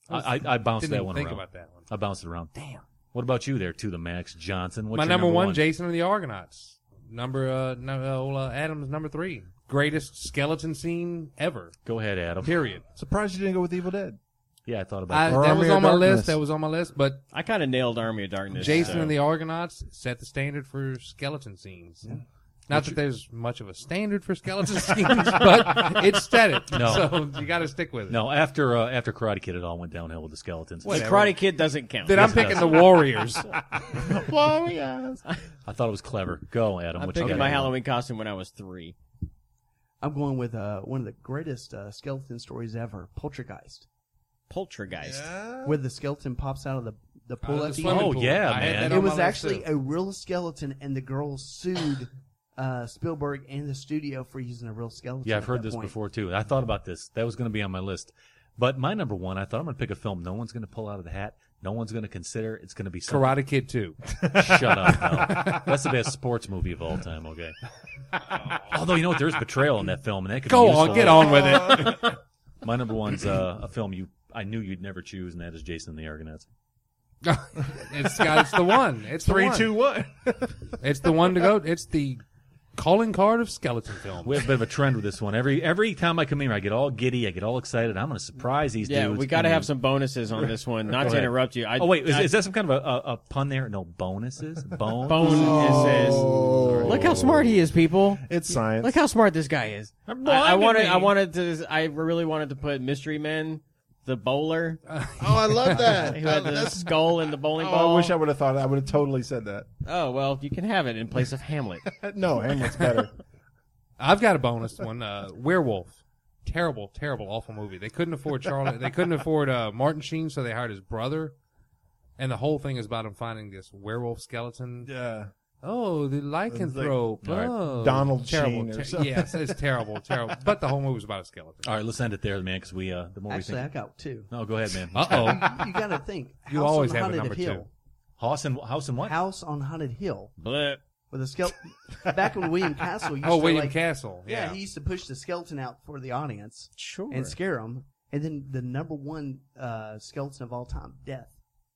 I, I, I bounced Didn't that even one think around. about that one. I bounced it around. Damn. What about you there, to the Max Johnson? What's My your number, number one, one, Jason and the Argonauts. Number uh, no, uh, Adam's number three. Greatest skeleton scene ever. Go ahead, Adam. Period. Surprised you didn't go with Evil Dead. Yeah, I thought about I, that. that Army was of on my Darkness. list. That was on my list. But I kind of nailed Army of Darkness. Jason so. and the Argonauts set the standard for skeleton scenes. Yeah. Not that there's much of a standard for skeleton scenes, but it set it. No. So you got to stick with it. No, after uh, after Karate Kid, it all went downhill with the skeletons. The Karate Kid doesn't count. Then I'm Yes, it picking does. the Warriors. Warriors. I thought it was clever. Go, Adam. I'm what you picking got my going on? Halloween costume when I was three. I'm going with uh, one of the greatest uh, skeleton stories ever, Poltergeist, Poltergeist. where the skeleton pops out of the the pool Uh, at the the swimming Oh, pool. yeah, I had man. that It on my was list, actually too. a real skeleton, and the girl sued uh, Spielberg and the studio for using a real skeleton. Yeah, I've at heard that this point. before too. I thought about this. That was going to be on my list. But my number one, I thought I'm going to pick a film no one's going to pull out of the hat. No one's going to consider. It's going to be something. Karate Kid two. Shut up. No. That's the best sports movie of all time, okay? Although, you know what? There's betrayal in that film, and that could Go be on, useful. get on with it. My number one's uh, a film you I knew you'd never choose, and that is Jason and the Argonauts. it's got, it's the one. It's the Three, one. two, one. It's the one to go. It's the calling card of skeleton films. We have a bit of a trend with this one. Every every time I come in here, I get all giddy. I get all excited. I'm going to surprise these Yeah, dudes. we got to and have then- some bonuses on this one. Not Go to ahead. interrupt you. I, Oh, wait. Is, I, is that some kind of a, a, a pun there? No, bonuses? Bone? bonuses. Oh. Look how smart he is, people. It's science. Look how smart this guy is. I, I blinding wanted. me. I wanted to. I really wanted to put Mystery Men, the bowler, Oh, I love that. who had the skull and the bowling Oh, ball. I wish I would have thought. I would have totally said that. Oh well, you can have it in place of Hamlet. No, Hamlet's better. I've got a bonus one. Uh, Werewolf. Terrible, terrible, awful movie. They couldn't afford Charlie. They couldn't afford uh, Martin Sheen, so they hired his brother. And the whole thing is about him finding this werewolf skeleton. Yeah. Oh, the lycanthrope. All right. Oh, Donald terrible. Sheen or ter- something. Yes, it's terrible, terrible. But the whole movie was about a skeleton. All right, let's end it there, man, because we, uh, the more Actually, we I think. got two. No, go ahead, man. Uh oh. You, you got to think. You House always on have a Haunted number Hill. two. House and, house and what? House on Haunted Hill. Bleh. With a skeleton. Back when William Castle used Oh, to William like, Castle. Yeah, Yeah. he used to push the skeleton out for the audience Sure. and scare them. And then the number one uh, skeleton of all time, Death.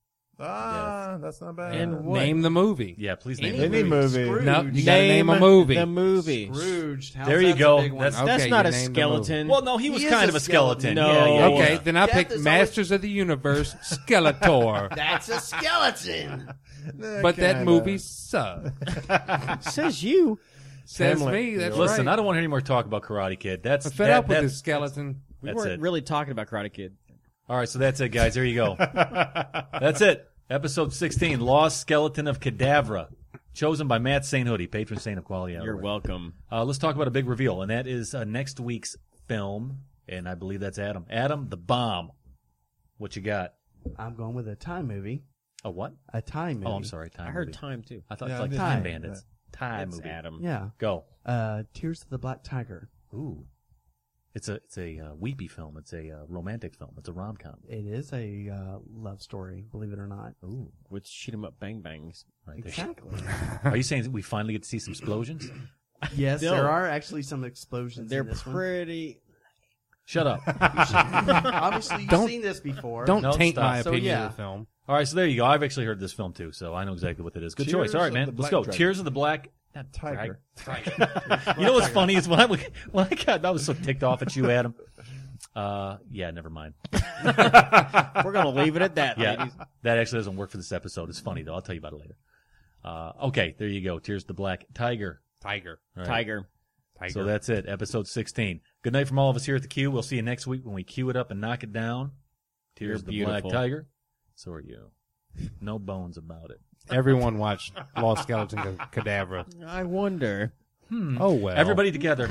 Ah, that's not bad. And what? Name the movie. Yeah, please name Any it. Any movie. Scrooge. No, you gotta name a movie. The movie. Scrooged. How's There you that's a go. big one? That's- That's Okay, not you a named the skeleton. Well, no, he was He is kind a of a skeleton. skeleton. Yeah, No. yeah, Okay, yeah. then I Death picked is Masters of the Universe, Skeletor. That's a skeleton. But that movie sucked. Says you. Says Hamlet. me. That's Listen, right. I don't want to hear any more talk about Karate Kid. That's I'm fed that, up with that- this skeleton. We That's weren't it. really talking about Karate Kid. All right, so that's it, guys. There you go. That's it. Episode sixteen, Lost Skeleton of Cadavra, chosen by Matt Saint Hoodie, patron saint of Quality Hour. You're welcome. Uh, let's talk about a big reveal, and that is uh, next week's film, and I believe that's Adam. Adam, the bomb. What you got? I'm going with a time movie. A what? A time movie. Oh, I'm sorry. Time I heard movie. time too. I thought Yeah, it was like I did Time think Bandits. Time That's movie. Adam. Yeah. Go. Uh, Tears of the Black Tiger. Ooh. It's a it's a uh, weepy film. It's a uh, romantic film. It's a rom com. It is a uh, love story, believe it or not. Ooh. With shoot 'em up bang bangs. Right there. Exactly. Are you saying that we finally get to see some explosions? Yes, No. there are actually some explosions They're in this one. pretty. Shut up. Obviously, you've Don't- seen this before. Don't No, taint stop. my So, opinion yeah. of the film. All right, so there you go. I've actually heard this film too, so I know exactly what it is. Good Tears choice. All right, of man. the Let's Black go. Dragon. Tears of the Black not Tiger. Tiger. You know what's funny is when I when I got I was so ticked off at you, Adam. Uh, yeah, never mind. We're gonna leave it at that, Yeah, ladies. that actually doesn't work for this episode. It's funny though. I'll tell you about it later. Uh, okay, there you go. Tears of the Black Tiger. Tiger. All right. Tiger. Tiger. So that's it. Episode sixteen. Good night from all of us here at the Q. We'll see you next week when we cue it up and knock it down. Tears You're of the Black beautiful. Tiger. So are you. No bones about it. Everyone watched Lost Skeleton Ca- Cadavra. I wonder. Hmm. Oh, well. Everybody together.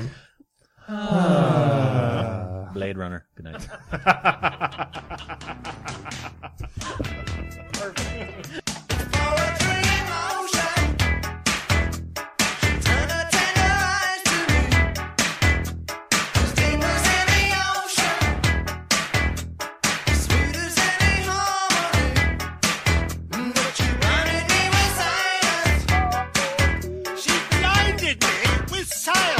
Blade Runner. Good night. She blinded me with silence.